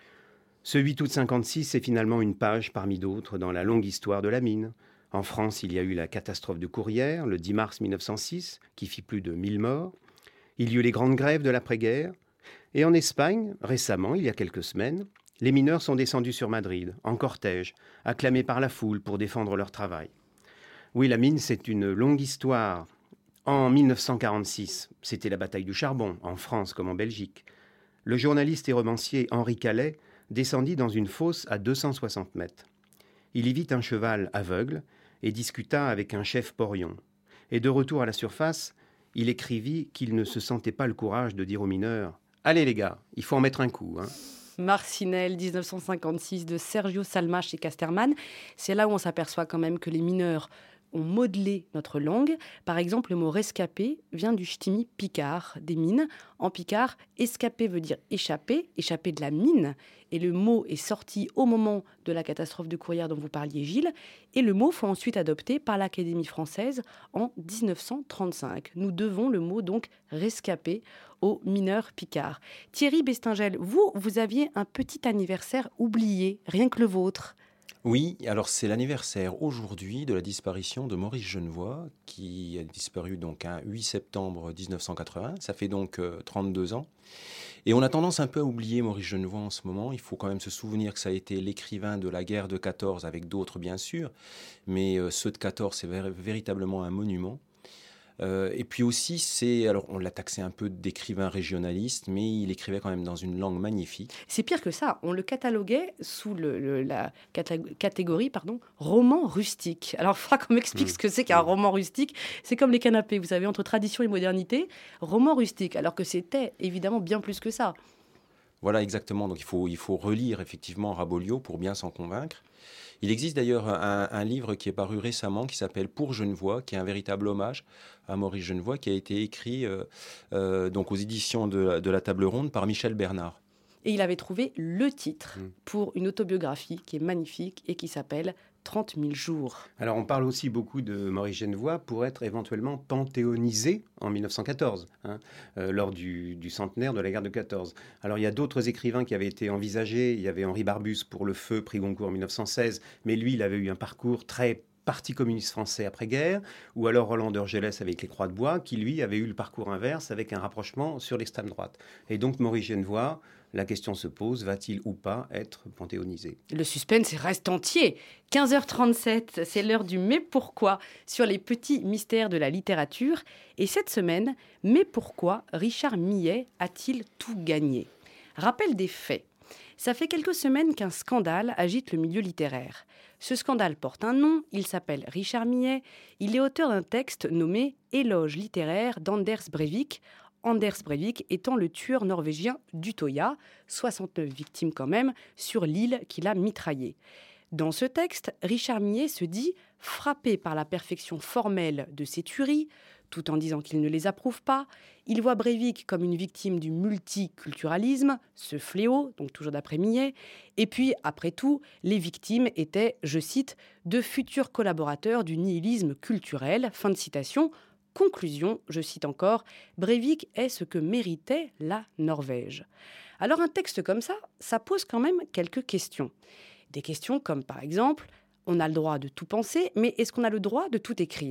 Ce huit août cinquante-six est finalement une page parmi d'autres dans la longue histoire de la mine. En France, il y a eu la catastrophe de Courrières, le dix mars mille neuf cent six, qui fit plus de mille morts. Il y eut les grandes grèves de l'après-guerre. Et en Espagne, récemment, il y a quelques semaines, les mineurs sont descendus sur Madrid, en cortège, acclamés par la foule pour défendre leur travail. Oui, la mine, c'est une longue histoire. En mille neuf cent quarante-six, c'était la bataille du charbon, en France comme en Belgique. Le journaliste et romancier Henri Calais descendit dans une fosse à deux cent soixante mètres. Il y vit un cheval aveugle et discuta avec un chef porion. Et de retour à la surface, il écrivit qu'il ne se sentait pas le courage de dire aux mineurs « Allez les gars, il faut en mettre un coup. Hein. » Marcinelle, dix-neuf cent cinquante-six, de Sergio Salmas et Casterman. C'est là où on s'aperçoit quand même que les mineurs ont modelé notre langue. Par exemple, le mot rescapé vient du ch'timi picard, des mines. En picard, escapé veut dire échapper, échapper de la mine. Et le mot est sorti au moment de la catastrophe de Courrières dont vous parliez, Gilles. Et le mot fut ensuite adopté par l'Académie française en dix-neuf cent trente-cinq. Nous devons le mot donc rescapé aux mineurs picards. Thierry Bestingel, vous, vous aviez un petit anniversaire oublié, rien que le vôtre. Oui, alors c'est l'anniversaire aujourd'hui de la disparition de Maurice Genevoix, qui a disparu donc un huit septembre dix-neuf cent quatre-vingts, ça fait donc euh, trente-deux ans. Et on a tendance un peu à oublier Maurice Genevoix en ce moment, il faut quand même se souvenir que ça a été l'écrivain de la guerre de quatorze, avec d'autres bien sûr, mais euh, ceux de quatorze, c'est ver- véritablement un monument. Euh, et puis aussi, c'est, alors on l'a taxé un peu d'écrivain régionaliste, mais il écrivait quand même dans une langue magnifique. C'est pire que ça, on le cataloguait sous le, le, la cata- catégorie pardon, roman rustique. Alors il faudra qu'on m'explique mmh. ce que c'est qu'un roman rustique. C'est comme les canapés, vous savez, entre tradition et modernité, roman rustique, alors que c'était évidemment bien plus que ça. Voilà, exactement. Donc il faut, il faut relire effectivement Rabelais pour bien s'en convaincre. Il existe d'ailleurs un, un livre qui est paru récemment qui s'appelle Pour Genevoix, qui est un véritable hommage à Maurice Genevoix, qui a été écrit euh, euh, donc aux éditions de, de la Table Ronde par Michel Bernard. Et il avait trouvé le titre mmh. pour une autobiographie qui est magnifique et qui s'appelle trente mille jours. Alors on parle aussi beaucoup de Maurice Genevoix pour être éventuellement panthéonisé en mille neuf cent quatorze, hein, euh, lors du, du centenaire de la guerre de quatorze. Alors il y a d'autres écrivains qui avaient été envisagés. Il y avait Henri Barbusse pour Le Feu, prix Goncourt en mille neuf cent seize, mais lui, il avait eu un parcours très Parti communiste français après-guerre, ou alors Roland d'Orgelès avec les Croix de Bois, qui lui avait eu le parcours inverse avec un rapprochement sur l'extrême droite. Et donc Maurice Genevoix, la question se pose, va-t-il ou pas être panthéonisé ? Le suspense reste entier. quinze heures trente-sept, c'est l'heure du « Mais pourquoi ?» sur les petits mystères de la littérature. Et cette semaine, mais pourquoi Richard Millet a-t-il tout gagné ? Rappel des faits. Ça fait quelques semaines qu'un scandale agite le milieu littéraire. Ce scandale porte un nom, il s'appelle Richard Millet. Il est auteur d'un texte nommé « Éloge littéraire d'Anders Breivik », Anders Breivik étant le tueur norvégien d'Utøya, soixante-neuf victimes quand même, sur l'île qu'il a mitraillée. Dans ce texte, Richard Millet se dit frappé par la perfection formelle de ces tueries, tout en disant qu'il ne les approuve pas. Il voit Breivik comme une victime du multiculturalisme, ce fléau, donc toujours d'après Millet. Et puis, après tout, les victimes étaient, je cite, de futurs collaborateurs du nihilisme culturel. Fin de citation. Conclusion, je cite encore, Breivik est ce que méritait la Norvège. Alors un texte comme ça, ça pose quand même quelques questions. Des questions comme par exemple, on a le droit de tout penser, mais est-ce qu'on a le droit de tout écrire ?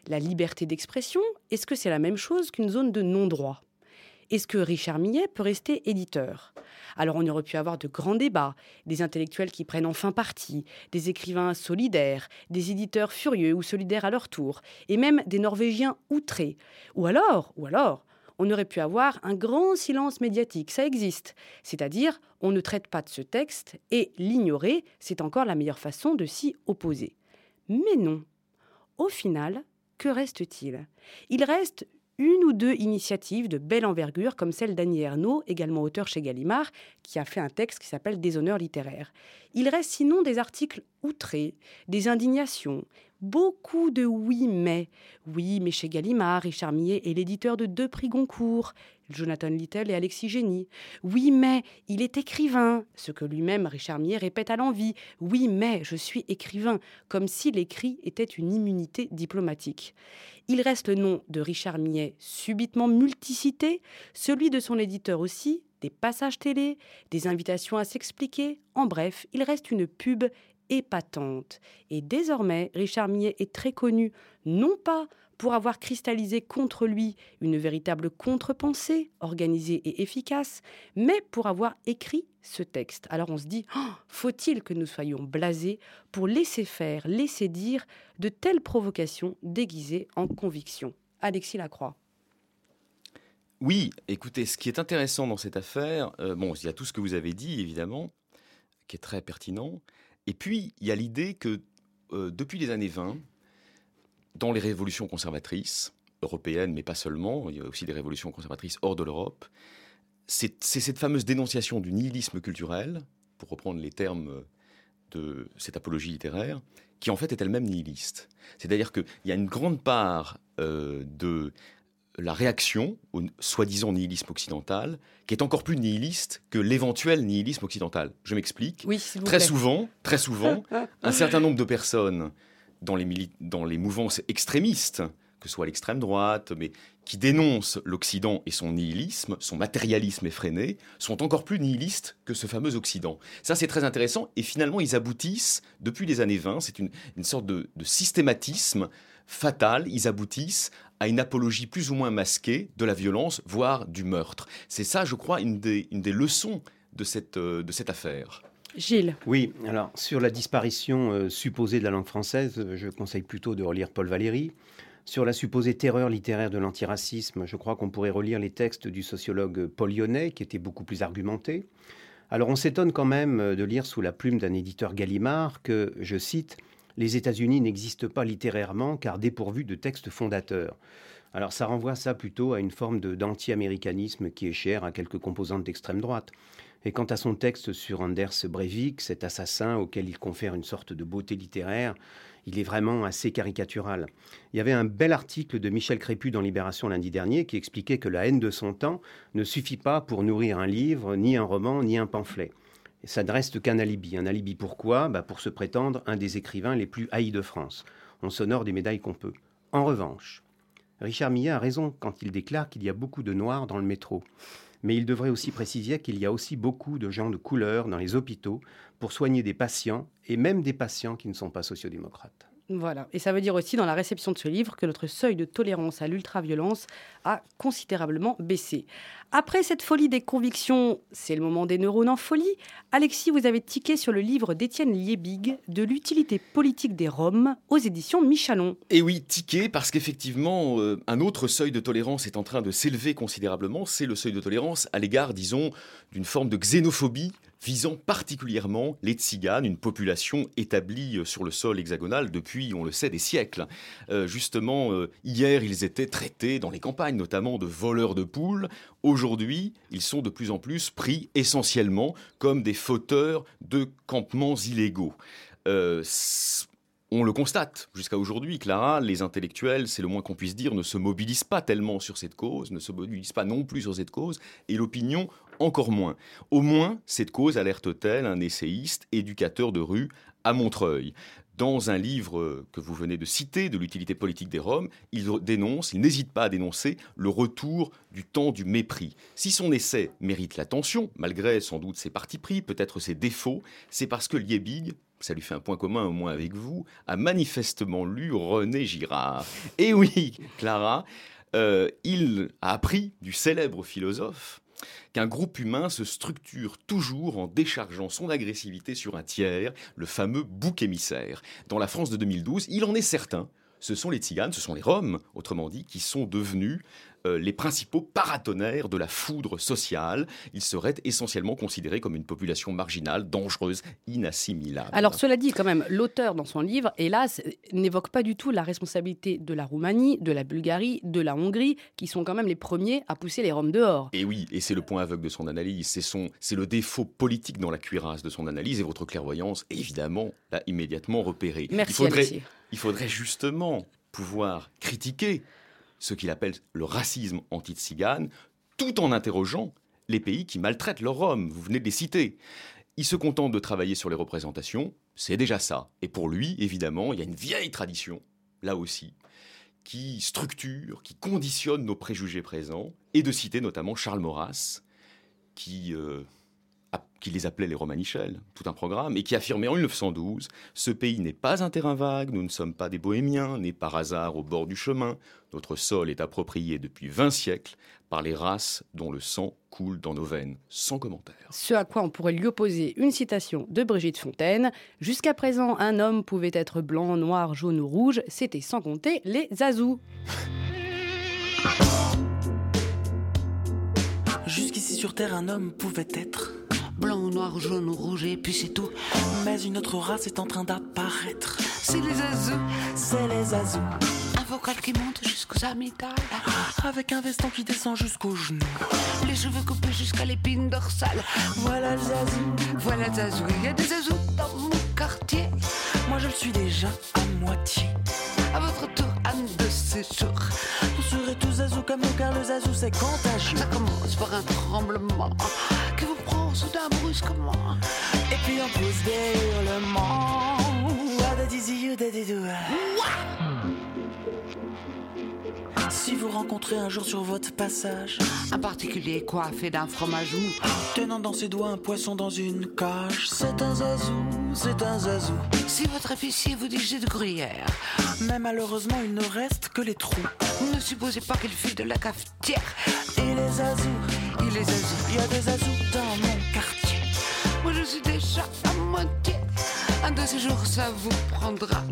La liberté d'expression, est-ce que c'est la même chose qu'une zone de non-droit ? Est-ce que Richard Millet peut rester éditeur ? Alors on aurait pu avoir de grands débats, des intellectuels qui prennent enfin parti, des écrivains solidaires, des éditeurs furieux ou solidaires à leur tour, et même des Norvégiens outrés. Ou alors, ou alors, on aurait pu avoir un grand silence médiatique, ça existe. C'est-à-dire, on ne traite pas de ce texte, et l'ignorer, c'est encore la meilleure façon de s'y opposer. Mais non. Au final, que reste-t-il ? Il reste une ou deux initiatives de belle envergure, comme celle d'Annie Ernaux, également auteur chez Gallimard, qui a fait un texte qui s'appelle « Déshonneur littéraire ». Il reste sinon des articles outrés, des indignations, beaucoup de « oui, mais ». Oui, mais chez Gallimard, Richard Millet est l'éditeur de deux prix Goncourt, Jonathan Littell et Alexis Génie. Oui, mais il est écrivain, ce que lui-même Richard Millet répète à l'envi. Oui, mais je suis écrivain, comme si l'écrit était une immunité diplomatique. Il reste le nom de Richard Millet subitement multicité, celui de son éditeur aussi, des passages télé, des invitations à s'expliquer. En bref, il reste une pub épatante. Et désormais, Richard Millet est très connu, non pas pour avoir cristallisé contre lui une véritable contre-pensée organisée et efficace, mais pour avoir écrit ce texte. Alors on se dit, oh, faut-il que nous soyons blasés pour laisser faire, laisser dire de telles provocations déguisées en convictions ? Alexis Lacroix. Oui, écoutez, ce qui est intéressant dans cette affaire, euh, bon, il y a tout ce que vous avez dit, évidemment, qui est très pertinent. Et puis, il y a l'idée que euh, depuis les années vingt, dans les révolutions conservatrices, européennes, mais pas seulement, il y a aussi des révolutions conservatrices hors de l'Europe, c'est, c'est cette fameuse dénonciation du nihilisme culturel, pour reprendre les termes de cette apologie littéraire, qui en fait est elle-même nihiliste. C'est-à-dire qu'il y a une grande part euh, de la réaction au soi-disant nihilisme occidental, qui est encore plus nihiliste que l'éventuel nihilisme occidental. Je m'explique. Oui, s'il vous très plaît. souvent, très souvent, un certain nombre de personnes dans les, mili- dans les mouvances extrémistes, que ce soit l'extrême droite, mais qui dénoncent l'Occident et son nihilisme, son matérialisme effréné, sont encore plus nihilistes que ce fameux Occident. Ça, c'est très intéressant. Et finalement, ils aboutissent, depuis les années vingt, c'est une, une sorte de, de systématisme fatal, ils aboutissent à une apologie plus ou moins masquée de la violence, voire du meurtre. C'est ça, je crois, une des, une des leçons de cette, euh, de cette affaire. Gilles. Oui, alors sur la disparition euh, supposée de la langue française, je conseille plutôt de relire Paul Valéry. Sur la supposée terreur littéraire de l'antiracisme, je crois qu'on pourrait relire les textes du sociologue Paul Yonnet, qui étaient beaucoup plus argumentés. Alors on s'étonne quand même de lire sous la plume d'un éditeur Gallimard que, je cite, « Les États-Unis n'existent pas littérairement car dépourvus de textes fondateurs ». Alors ça renvoie ça plutôt à une forme de, d'anti-américanisme qui est chère à quelques composantes d'extrême droite. Et quant à son texte sur Anders Breivik, cet assassin auquel il confère une sorte de beauté littéraire, il est vraiment assez caricatural. Il y avait un bel article de Michel Crépu dans Libération lundi dernier qui expliquait que la haine de son temps ne suffit pas pour nourrir un livre, ni un roman, ni un pamphlet. Et ça ne reste qu'un alibi. Un alibi pourquoi ? Bah pour se prétendre un des écrivains les plus haïs de France. On s'honore des médailles qu'on peut. En revanche, Richard Millet a raison quand il déclare qu'il y a beaucoup de noirs dans le métro. Mais il devrait aussi préciser qu'il y a aussi beaucoup de gens de couleur dans les hôpitaux pour soigner des patients, et même des patients qui ne sont pas sociodémocrates. Voilà. Et ça veut dire aussi, dans la réception de ce livre, que notre seuil de tolérance à l'ultraviolence a considérablement baissé. Après cette folie des convictions, c'est le moment des neurones en folie. Alexis, vous avez tiqué sur le livre d'Étienne Liebig, De l'utilité politique des Roms, aux éditions Michalon. Et oui, tiqué, parce qu'effectivement, euh, un autre seuil de tolérance est en train de s'élever considérablement. C'est le seuil de tolérance à l'égard, disons, d'une forme de xénophobie visant particulièrement les Tziganes, une population établie sur le sol hexagonal depuis, on le sait, des siècles. Euh, justement, euh, hier, ils étaient traités dans les campagnes, notamment de voleurs de poules. Aujourd'hui, ils sont de plus en plus pris essentiellement comme des fauteurs de campements illégaux. Euh, On le constate jusqu'à aujourd'hui, Clara, les intellectuels, c'est le moins qu'on puisse dire, ne se mobilisent pas tellement sur cette cause, ne se mobilisent pas non plus sur cette cause, et l'opinion encore moins. Au moins, cette cause alerte-t-elle un essayiste, éducateur de rue, à Montreuil. Dans un livre que vous venez de citer, de l'utilité politique des Roms, il dénonce, il n'hésite pas à dénoncer le retour du temps du mépris. Si son essai mérite l'attention, malgré sans doute ses partis pris, peut-être ses défauts, c'est parce que Liebig, ça lui fait un point commun au moins avec vous, a manifestement lu René Girard. Et oui, Clara, euh, il a appris du célèbre philosophe qu'un groupe humain se structure toujours en déchargeant son agressivité sur un tiers, le fameux bouc émissaire. Dans la France de deux mille douze, il en est certain, ce sont les tziganes, ce sont les Roms, autrement dit, qui sont devenus euh, les principaux paratonnerres de la foudre sociale. Ils seraient essentiellement considérés comme une population marginale, dangereuse, inassimilable. Alors cela dit, quand même, l'auteur dans son livre, hélas, n'évoque pas du tout la responsabilité de la Roumanie, de la Bulgarie, de la Hongrie, qui sont quand même les premiers à pousser les Roms dehors. Et oui, et c'est le point aveugle de son analyse, c'est, son, c'est le défaut politique dans la cuirasse de son analyse, et votre clairvoyance, évidemment, l'a immédiatement repéré. Merci, il faudrait, Alexis. il faudrait justement pouvoir critiquer ce qu'il appelle le racisme anti-tzigane, tout en interrogeant les pays qui maltraitent leurs Roms. Vous venez de les citer. Il se contente de travailler sur les représentations, c'est déjà ça. Et pour lui, évidemment, il y a une vieille tradition, là aussi, qui structure, qui conditionne nos préjugés présents, et de citer notamment Charles Maurras, qui... Euh, qui les appelait les Romanichels, tout un programme, et qui affirmait en dix-neuf cent douze « Ce pays n'est pas un terrain vague, nous ne sommes pas des bohémiens, nés par hasard au bord du chemin. Notre sol est approprié depuis vingt siècles par les races dont le sang coule dans nos veines. » Sans commentaire. Ce à quoi on pourrait lui opposer une citation de Brigitte Fontaine. « Jusqu'à présent, un homme pouvait être blanc, noir, jaune ou rouge, c'était sans compter les azous. » Jusqu'ici sur Terre, un homme pouvait être blanc, noir, jaune ou rouge, et puis c'est tout. Mais une autre race est en train d'apparaître. C'est les azous, c'est les azous. Un vocal qui monte jusqu'aux amygdales, avec un veston qui descend jusqu'aux genoux. Les cheveux coupés jusqu'à l'épine dorsale. Voilà le zazou, voilà le zazou. Il y a des azous dans mon quartier. Moi je le suis déjà à moitié. À votre tour, âme de séjour. Vous serez tous zazou comme nous, car le zazou c'est contagieux. Ça commence par un tremblement qui vous prend soudain brusquement. Et puis on pousse des hurlements. Si vous rencontrez un jour sur votre passage un particulier coiffé d'un fromage mou, tenant dans ses doigts un poisson dans une cage, c'est un zazou, c'est un zazou. si votre épicier vous dit j'ai de gruyère, Mais malheureusement il ne reste que les trous. ne supposez pas qu'il fût de la cafetière. Et les zazous, Il est azou. il y a des zazous dans mon quartier. Moi je suis déjà à moitié. Un de ces jours ça vous prendra.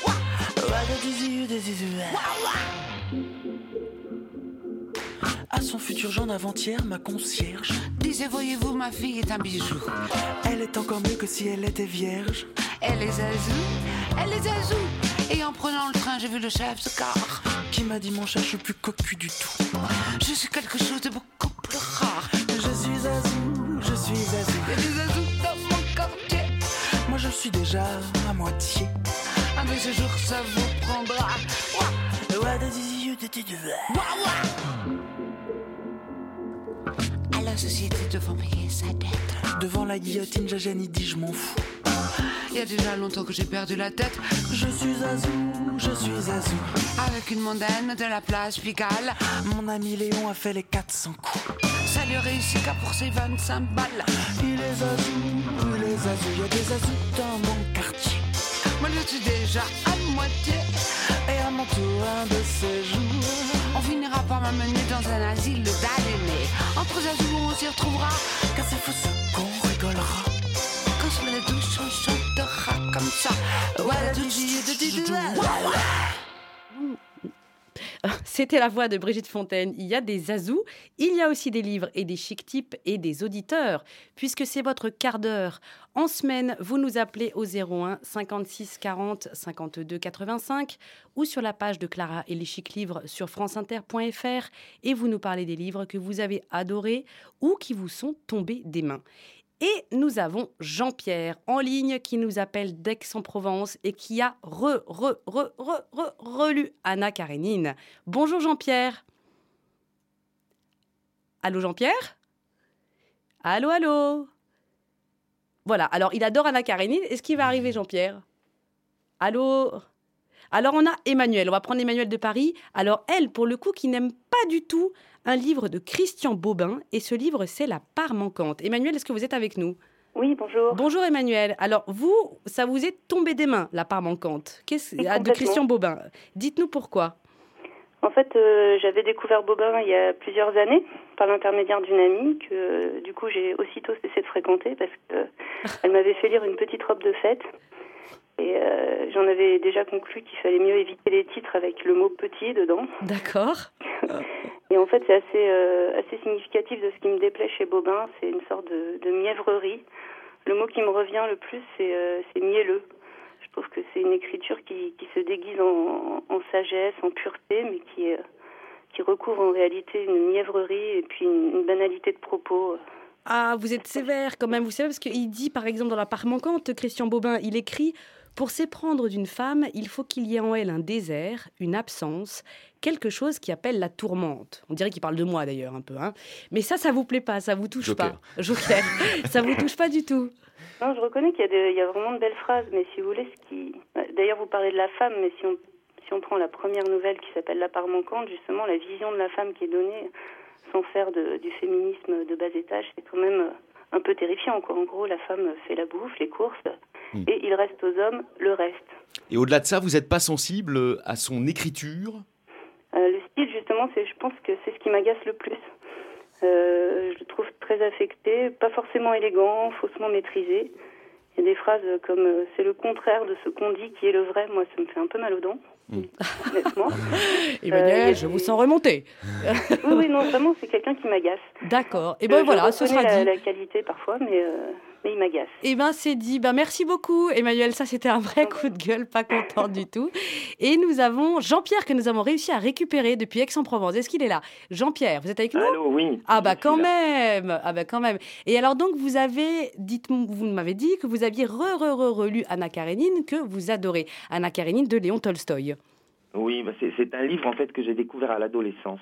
À son futur genre avant-hier, ma concierge, Disait voyez-vous ma fille est un bijou. elle est encore mieux que si elle était vierge. Elle est azou, elle est azou. Et en prenant le train j'ai vu le chef de car. Qui m'a dit mon chat, je suis plus cocu du tout. Je suis quelque chose de beaucoup plus rare. Je suis zazou, je suis zazou. Il y a des azous dans mon quartier. Moi je suis déjà à moitié. Un de ces jours ça vous prendra. À la société devant payer sa dette. Devant la guillotine, Jajani dit je m'en fous. Il y a déjà longtemps que j'ai perdu la tête. Je suis zazou, je suis zazou. Avec une mondaine de la place Pigalle. Mon ami Léon a fait les quatre cents coups. Ça lui réussit qu'à pour ses vingt-cinq balles. Il est zazou, il est zazou. Il y a des zazous dans mon quartier. Moi je suis déjà à moitié. Et à mon tour, un de ces jours, On finira par m'amener dans un asile d'aliénés. Entre azous on s'y retrouvera. car c'est fou ce qu'on rigolera. Quand sur la douche on chantera comme ça. Voilà tout C'était la voix de Brigitte Fontaine. Il y a des azous, il y a aussi des livres et des chic types et des auditeurs. Puisque c'est votre quart d'heure en semaine, vous nous appelez au zéro un cinquante-six quarante cinquante-deux quatre-vingt-cinq ou sur la page de Clara et les chic livres sur franceinter point f r et vous nous parlez des livres que vous avez adorés ou qui vous sont tombés des mains. Et nous avons Jean-Pierre en ligne qui nous appelle d'Aix-en-Provence et qui a re, re, re, re, re, relu Anna Karénine. Bonjour Jean-Pierre. Allô Jean-Pierre ? Allô, allô ? Voilà, alors il adore Anna Karénine. Est-ce qu'il va arriver Jean-Pierre ? Allô? Alors on a Emmanuel, on va prendre Emmanuel de Paris. Alors elle, pour le coup, qui n'aime pas du tout un livre de Christian Bobin, et ce livre, c'est La part manquante. Emmanuel, est-ce que vous êtes avec nous? Oui, bonjour. Bonjour Emmanuel. Alors vous, ça vous est tombé des mains, La part manquante, Qu'est-ce... Oui, ah, de Christian Bobin. Dites-nous pourquoi. En fait, euh, j'avais découvert Bobin il y a plusieurs années, par l'intermédiaire d'une amie, que euh, du coup j'ai aussitôt cessé de fréquenter, parce qu'elle m'avait fait lire Une petite robe de fête. Et euh, j'en avais déjà conclu qu'il fallait mieux éviter les titres avec le mot petit dedans. D'accord. Et en fait, c'est assez, euh, assez significatif de ce qui me déplaît chez Bobin. C'est une sorte de, de mièvrerie. Le mot qui me revient le plus, c'est, euh, c'est mielleux. Je trouve que c'est une écriture qui, qui se déguise en, en sagesse, en pureté, mais qui, euh, qui recouvre en réalité une mièvrerie et puis une, une banalité de propos. Ah, vous êtes sévère quand même, vous savez, parce qu'il dit, par exemple, dans La part manquante, Christian Bobin, il écrit « Pour s'éprendre d'une femme, il faut qu'il y ait en elle un désert, une absence, quelque chose qui appelle la tourmente. » On dirait qu'il parle de moi d'ailleurs un peu, hein. Mais ça, ça vous plaît pas, ça vous touche Joker. pas. Joker. Ça vous touche pas du tout. Non, je reconnais qu'il y a, de, il y a vraiment de belles phrases, mais si vous voulez, ce qui... D'ailleurs, vous parlez de la femme, mais si on, si on prend la première nouvelle qui s'appelle La part manquante, justement, la vision de la femme qui est donnée, sans faire de, du féminisme de bas étage, c'est quand même un peu terrifiant, quoi. En gros, la femme fait la bouffe, les courses, mmh. et il reste aux hommes le reste. Et au-delà de ça, vous n'êtes pas sensible à son écriture? euh, Le style, justement, c'est, je pense que c'est ce qui m'agace le plus. Euh, je le trouve très affecté, pas forcément élégant, faussement maîtrisé. Il y a des phrases comme euh, « c'est le contraire de ce qu'on dit qui est le vrai ». Moi, ça me fait un peu mal aux dents, mmh. honnêtement. Emmanuel, euh, je vous sens remonter. Oui, oui, non, vraiment, c'est quelqu'un qui m'agace. D'accord. Et ben je, voilà, je ce sera la, dit. la qualité parfois, mais, euh, mais il m'agace. Eh ben c'est dit. Ben merci beaucoup, Emmanuel. Ça, c'était un vrai coup de gueule, pas content du tout. Et nous avons Jean-Pierre que nous avons réussi à récupérer depuis Aix-en-Provence. Est-ce qu'il est là? Jean-Pierre, vous êtes avec nous? Allô, oui. Ah bah quand même. Ah bah quand même. Et alors donc vous avez, dites, vous m'avez dit que vous aviez re re re relu Anna Karénine, que vous adorez. Anna Karénine de Léon Tolstoï. Oui, bah c'est, c'est un livre en fait que j'ai découvert à l'adolescence.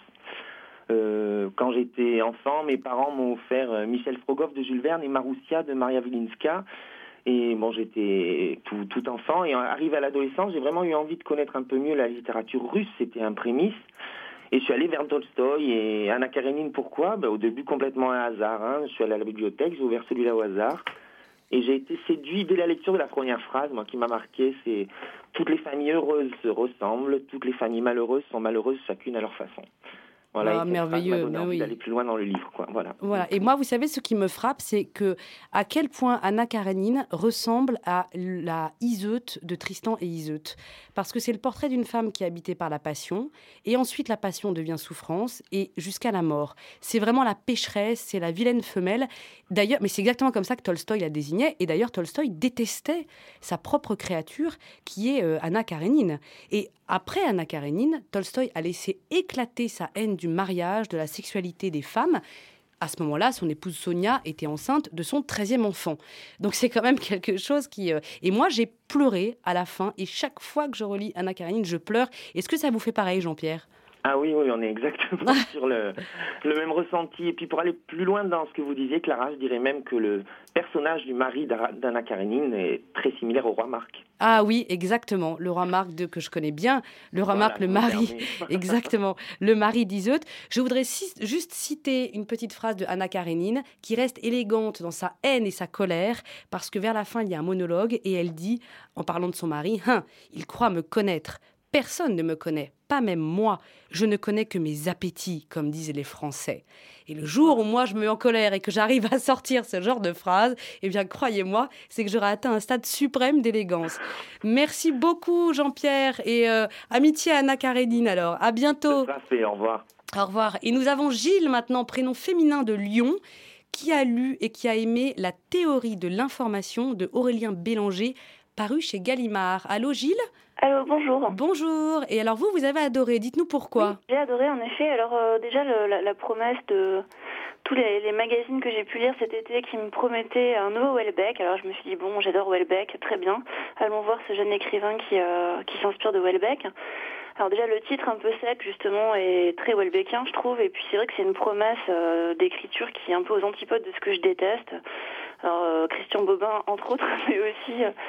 Euh, quand j'étais enfant, mes parents m'ont offert euh, Michel Strogoff de Jules Verne et Maroussia de Maria Vilinska. Et bon, j'étais tout, tout enfant. Et arrivé à l'adolescence, j'ai vraiment eu envie de connaître un peu mieux la littérature russe. C'était un prémisse. Et je suis allé vers Tolstoï et Anna Karénine. Pourquoi? Ben, au début, complètement un hasard. Hein. Je suis allé à la bibliothèque, j'ai ouvert celui-là au hasard. Et j'ai été séduit dès la lecture de la première phrase, moi, qui m'a marqué, c'est « Toutes les familles heureuses se ressemblent, toutes les familles malheureuses sont malheureuses chacune à leur façon ». Voilà, ah, merveilleux, m'a oui. d'aller plus loin dans le livre, quoi. Voilà. Voilà. Et moi, vous savez, ce qui me frappe, c'est que à quel point Anna Karénine ressemble à la Iseut de Tristan et Iseut, parce que c'est le portrait d'une femme qui est habitée par la passion, et ensuite la passion devient souffrance, et jusqu'à la mort. C'est vraiment la pécheresse, c'est la vilaine femelle. D'ailleurs, mais c'est exactement comme ça que Tolstoï la désignait, et d'ailleurs Tolstoï détestait sa propre créature, qui est euh, Anna Karénine. Et après Anna Karénine, Tolstoï a laissé éclater sa haine du mariage, de la sexualité des femmes. À ce moment-là, son épouse Sonia était enceinte de son treizième enfant. Donc c'est quand même quelque chose qui... Euh... Et moi, j'ai pleuré à la fin. Et chaque fois que je relis Anna Karénine, je pleure. Est-ce que ça vous fait pareil, Jean-Pierre ? Ah oui, oui, on est exactement sur le, le même ressenti. Et puis pour aller plus loin dans ce que vous disiez, Clara, je dirais même que le personnage du mari d'Anna Karénine est très similaire au roi Marc. Ah oui, exactement. Le roi Marc de, que je connais bien. Le roi voilà, Marc, le mari. Exactement. Le mari d'Iseut. Je voudrais si, juste citer une petite phrase de Anna Karénine qui reste élégante dans sa haine et sa colère parce que vers la fin, il y a un monologue et elle dit, en parlant de son mari, hein, « Il croit me connaître. Personne ne me connaît, pas même moi. Je ne connais que mes appétits, comme disent les Français. » Et le jour où moi je me mets en colère et que j'arrive à sortir ce genre de phrase, eh bien croyez-moi, c'est que j'aurai atteint un stade suprême d'élégance. Merci beaucoup Jean-Pierre et euh, amitié à Anna Karénine alors. À bientôt. Parfait, au revoir. Au revoir. Et nous avons Gilles maintenant, prénom féminin de Lyon, qui a lu et qui a aimé La théorie de l'information de Aurélien Bélanger, paru chez Gallimard. Allô Gilles ? Allô, bonjour. Bonjour. Et alors vous, vous avez adoré. Dites-nous pourquoi. Oui, j'ai adoré en effet. Alors euh, déjà le, la, la promesse de tous les, les magazines que j'ai pu lire cet été qui me promettaient un nouveau Houellebecq. Alors je me suis dit bon, j'adore Houellebecq, très bien. Allons voir ce jeune écrivain qui, euh, qui s'inspire de Houellebecq. Alors déjà le titre un peu sec justement est très Houellebecquien je trouve. Et puis c'est vrai que c'est une promesse euh, d'écriture qui est un peu aux antipodes de ce que je déteste. Alors, euh, Christian Bobin, entre autres, mais aussi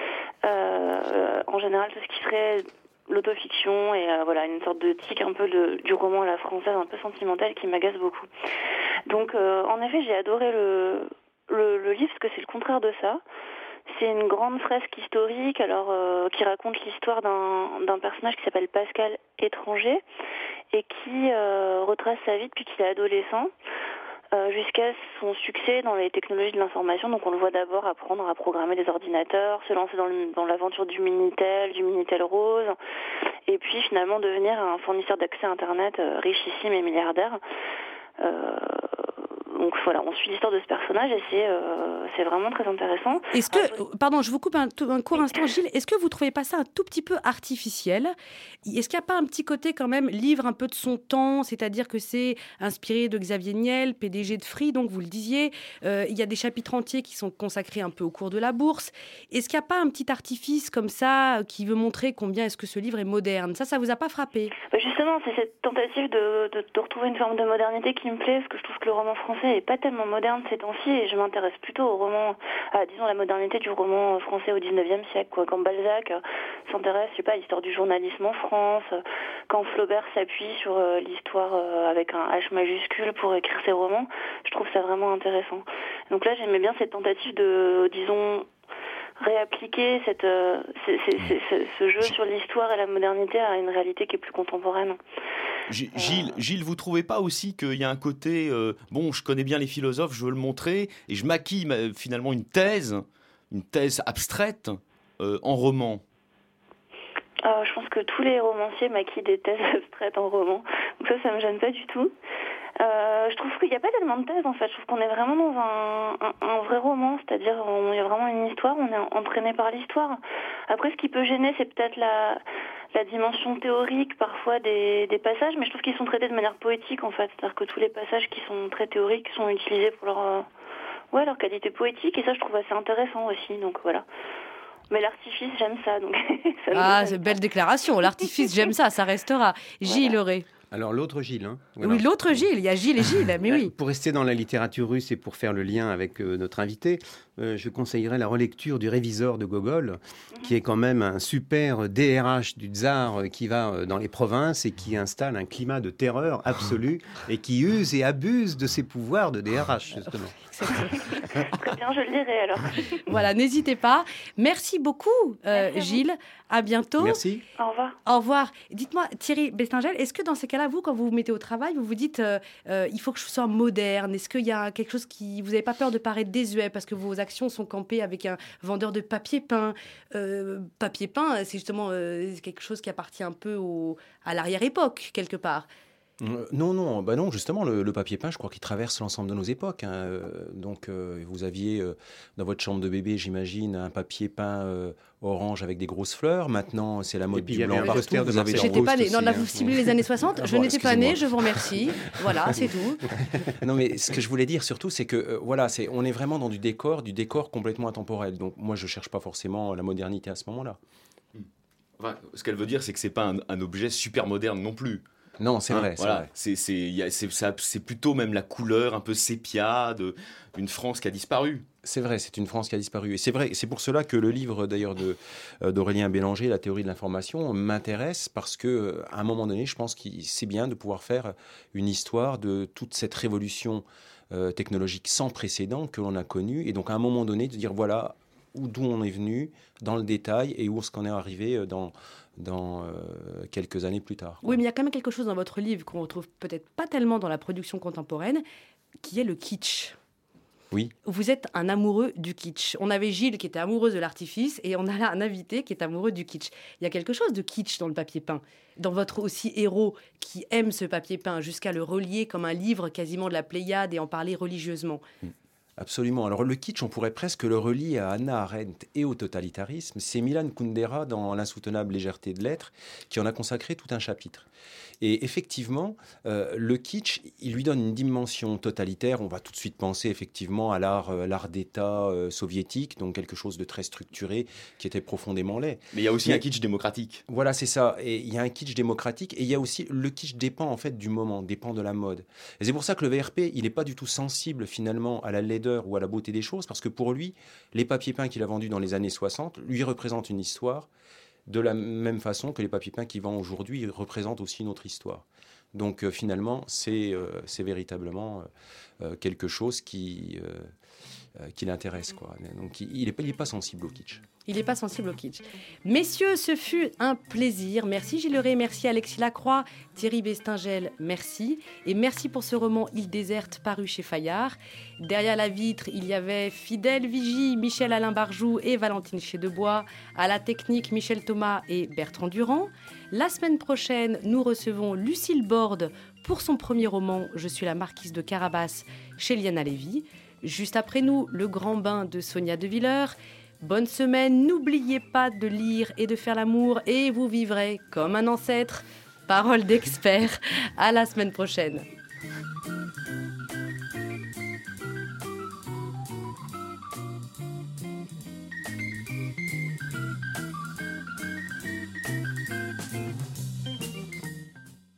Euh, en général, tout ce qui serait l'autofiction et euh, voilà, une sorte de tic un peu de, du roman à la française, un peu sentimental, qui m'agace beaucoup. Donc, euh, en effet, j'ai adoré le, le, le livre, parce que c'est le contraire de ça. C'est une grande fresque historique, alors euh, qui raconte l'histoire d'un, d'un personnage qui s'appelle Pascal Étranger et qui euh, retrace sa vie depuis qu'il est adolescent euh, jusqu'à son succès dans les technologies de l'information. Donc on le voit d'abord apprendre à programmer des ordinateurs, se lancer dans, le, dans l'aventure du Minitel, du Minitel Rose, et puis finalement devenir un fournisseur d'accès à Internet euh, richissime et milliardaire. Euh, donc voilà, on suit l'histoire de ce personnage et c'est, euh, c'est vraiment très intéressant. Est-ce que, pardon, je vous coupe un, un court instant, Gilles, est-ce que vous ne trouvez pas ça un tout petit peu artificiel ? Est-ce qu'il n'y a pas un petit côté quand même livre un peu de son temps, c'est-à-dire que c'est inspiré de Xavier Niel, P D G de Free, donc vous le disiez, euh, il y a des chapitres entiers qui sont consacrés un peu au cours de la bourse. Est-ce qu'il n'y a pas un petit artifice comme ça qui veut montrer combien est-ce que ce livre est moderne ? Ça, ça vous a pas frappé ? Justement, c'est cette tentative de, de, de retrouver une forme de modernité qui me plaît, parce que je trouve que le roman français n'est pas tellement moderne ces temps-ci, et je m'intéresse plutôt au roman, à, disons, la modernité du roman français au dix-neuvième siècle, quoi. Quand Balzac euh, s'intéresse, je sais pas, à l'histoire du journalisme en France, euh, quand Flaubert s'appuie sur euh, l'histoire euh, avec un H majuscule pour écrire ses romans, je trouve ça vraiment intéressant. Donc là, j'aimais bien cette tentative de, disons, réappliquer cette, euh, c'est, c'est, c'est, c'est, ce jeu sur l'histoire et la modernité à une réalité qui est plus contemporaine. G- Gilles, Gilles, vous trouvez pas aussi qu'il y a un côté, euh, bon, je connais bien les philosophes, je veux le montrer, et je maquille ma, finalement une thèse, une thèse abstraite euh, en roman. Euh, je pense que tous les romanciers maquillent des thèses abstraites en roman, donc ça, ça me gêne pas du tout. Euh, je trouve qu'il n'y a pas tellement de thèses en fait, je trouve qu'on est vraiment dans un, un, un vrai roman, c'est-à-dire il y a vraiment une histoire, on est entraîné par l'histoire. Après, ce qui peut gêner, c'est peut-être la, la dimension théorique parfois des, des passages, mais je trouve qu'ils sont traités de manière poétique en fait, c'est-à-dire que tous les passages qui sont très théoriques sont utilisés pour leur, euh, ouais, leur qualité poétique, et ça je trouve assez intéressant aussi, donc voilà. Mais l'artifice, j'aime ça. Donc ça ah, c'est une belle déclaration. L'artifice, j'aime ça, ça restera. Gilles voilà. Ray. Alors l'autre Gilles. Hein. Oui, l'autre Gilles. Il y a Gilles et Gilles, mais oui. Pour rester dans la littérature russe et pour faire le lien avec euh, notre invité, euh, je conseillerais la relecture du Révisor de Gogol, mmh. qui est quand même un super D R H du tsar euh, qui va euh, dans les provinces et qui installe un climat de terreur absolue et qui use et abuse de ses pouvoirs de D R H, justement. Très bien, je le lirai alors. Voilà, n'hésitez pas. Merci beaucoup, euh, Merci à Gilles. À bientôt. Merci. Au revoir. Au revoir. Dites-moi, Thierry Bestingel, est-ce que dans ces cas-là, vous, quand vous vous mettez au travail, vous vous dites euh, euh, il faut que je sois moderne ? Est-ce qu'il y a quelque chose qui... Vous n'avez pas peur de paraître désuet parce que vos actions sont campées avec un vendeur de papier peint. Euh, papier peint, c'est justement euh, quelque chose qui appartient un peu au... à l'arrière-époque, quelque part. Euh, non, non, bah non, justement, le, le papier peint, je crois qu'il traverse l'ensemble de nos époques. Hein. Euh, donc, euh, vous aviez euh, dans votre chambre de bébé, j'imagine, un papier peint euh, orange avec des grosses fleurs. Maintenant, c'est la mode du blanc partout. Vous avez J'étais pas née. Non, là, vous ciblez les années soixante. Je bon, n'étais pas née, je vous remercie. Voilà, c'est tout. Non, mais ce que je voulais dire surtout, c'est que euh, voilà, c'est, on est vraiment dans du décor, du décor complètement intemporel. Donc, moi, je cherche pas forcément la modernité à ce moment-là. Enfin, ce qu'elle veut dire, c'est que c'est pas un, un objet super moderne non plus. Non, c'est hein, vrai. Voilà. C'est, vrai. C'est, c'est, y a, c'est, ça, c'est plutôt même la couleur un peu sépia de, d'une France qui a disparu. C'est vrai, c'est une France qui a disparu. Et c'est vrai, c'est pour cela que le livre d'ailleurs de, euh, d'Aurélien Bélanger, La théorie de l'information, m'intéresse parce que à un moment donné, je pense que c'est bien de pouvoir faire une histoire de toute cette révolution euh, technologique sans précédent que l'on a connue. Et donc à un moment donné, de dire voilà où, d'où on est venu dans le détail et où est-ce qu'on est arrivé dans... dans euh, quelques années plus tard. Quoi. Oui, mais il y a quand même quelque chose dans votre livre qu'on retrouve peut-être pas tellement dans la production contemporaine, qui est le kitsch. Oui. Vous êtes un amoureux du kitsch. On avait Gilles qui était amoureuse de l'artifice et on a là un invité qui est amoureux du kitsch. Il y a quelque chose de kitsch dans le papier peint. Dans votre aussi héros qui aime ce papier peint jusqu'à le relier comme un livre quasiment de la Pléiade et en parler religieusement. Mmh. Absolument. Alors le kitsch, on pourrait presque le relier à Hannah Arendt et au totalitarisme. C'est Milan Kundera dans L'insoutenable légèreté de l'être qui en a consacré tout un chapitre. Et effectivement, euh, le kitsch, il lui donne une dimension totalitaire. On va tout de suite penser effectivement à l'art, euh, l'art d'État euh, soviétique, donc quelque chose de très structuré qui était profondément laid. Mais il y a aussi Mais, un kitsch démocratique. Voilà, c'est ça. Et il y a un kitsch démocratique et il y a aussi le kitsch dépend en fait du moment, dépend de la mode. Et c'est pour ça que le V R P, il n'est pas du tout sensible finalement à la laideur laideur ou à la beauté des choses, parce que pour lui, les papiers peints qu'il a vendus dans les années soixante lui représentent une histoire, de la même façon que les papiers peints qu'il vend aujourd'hui représentent aussi une autre histoire. Donc euh, finalement, c'est, euh, c'est véritablement euh, quelque chose qui, euh, euh, qui l'intéresse, quoi. Donc il n'est pas, pas sensible au kitsch. Il n'est pas sensible au kitsch. Messieurs, ce fut un plaisir. Merci Gilles Ray, merci Alexis Lacroix, Thierry Bestingel, merci. Et merci pour ce roman Île déserte paru chez Fayard. Derrière la vitre, il y avait Fidèle Vigie, Michel-Alain Barjou et Valentine Chédebois. À la technique, Michel Thomas et Bertrand Durand. La semaine prochaine, nous recevons Lucille Borde pour son premier roman Je suis la marquise de Carabas chez Liana Lévy. Juste après nous, Le grand bain de Sonia De Villers. Bonne semaine, n'oubliez pas de lire et de faire l'amour et vous vivrez comme un ancêtre. Parole d'expert, à la semaine prochaine.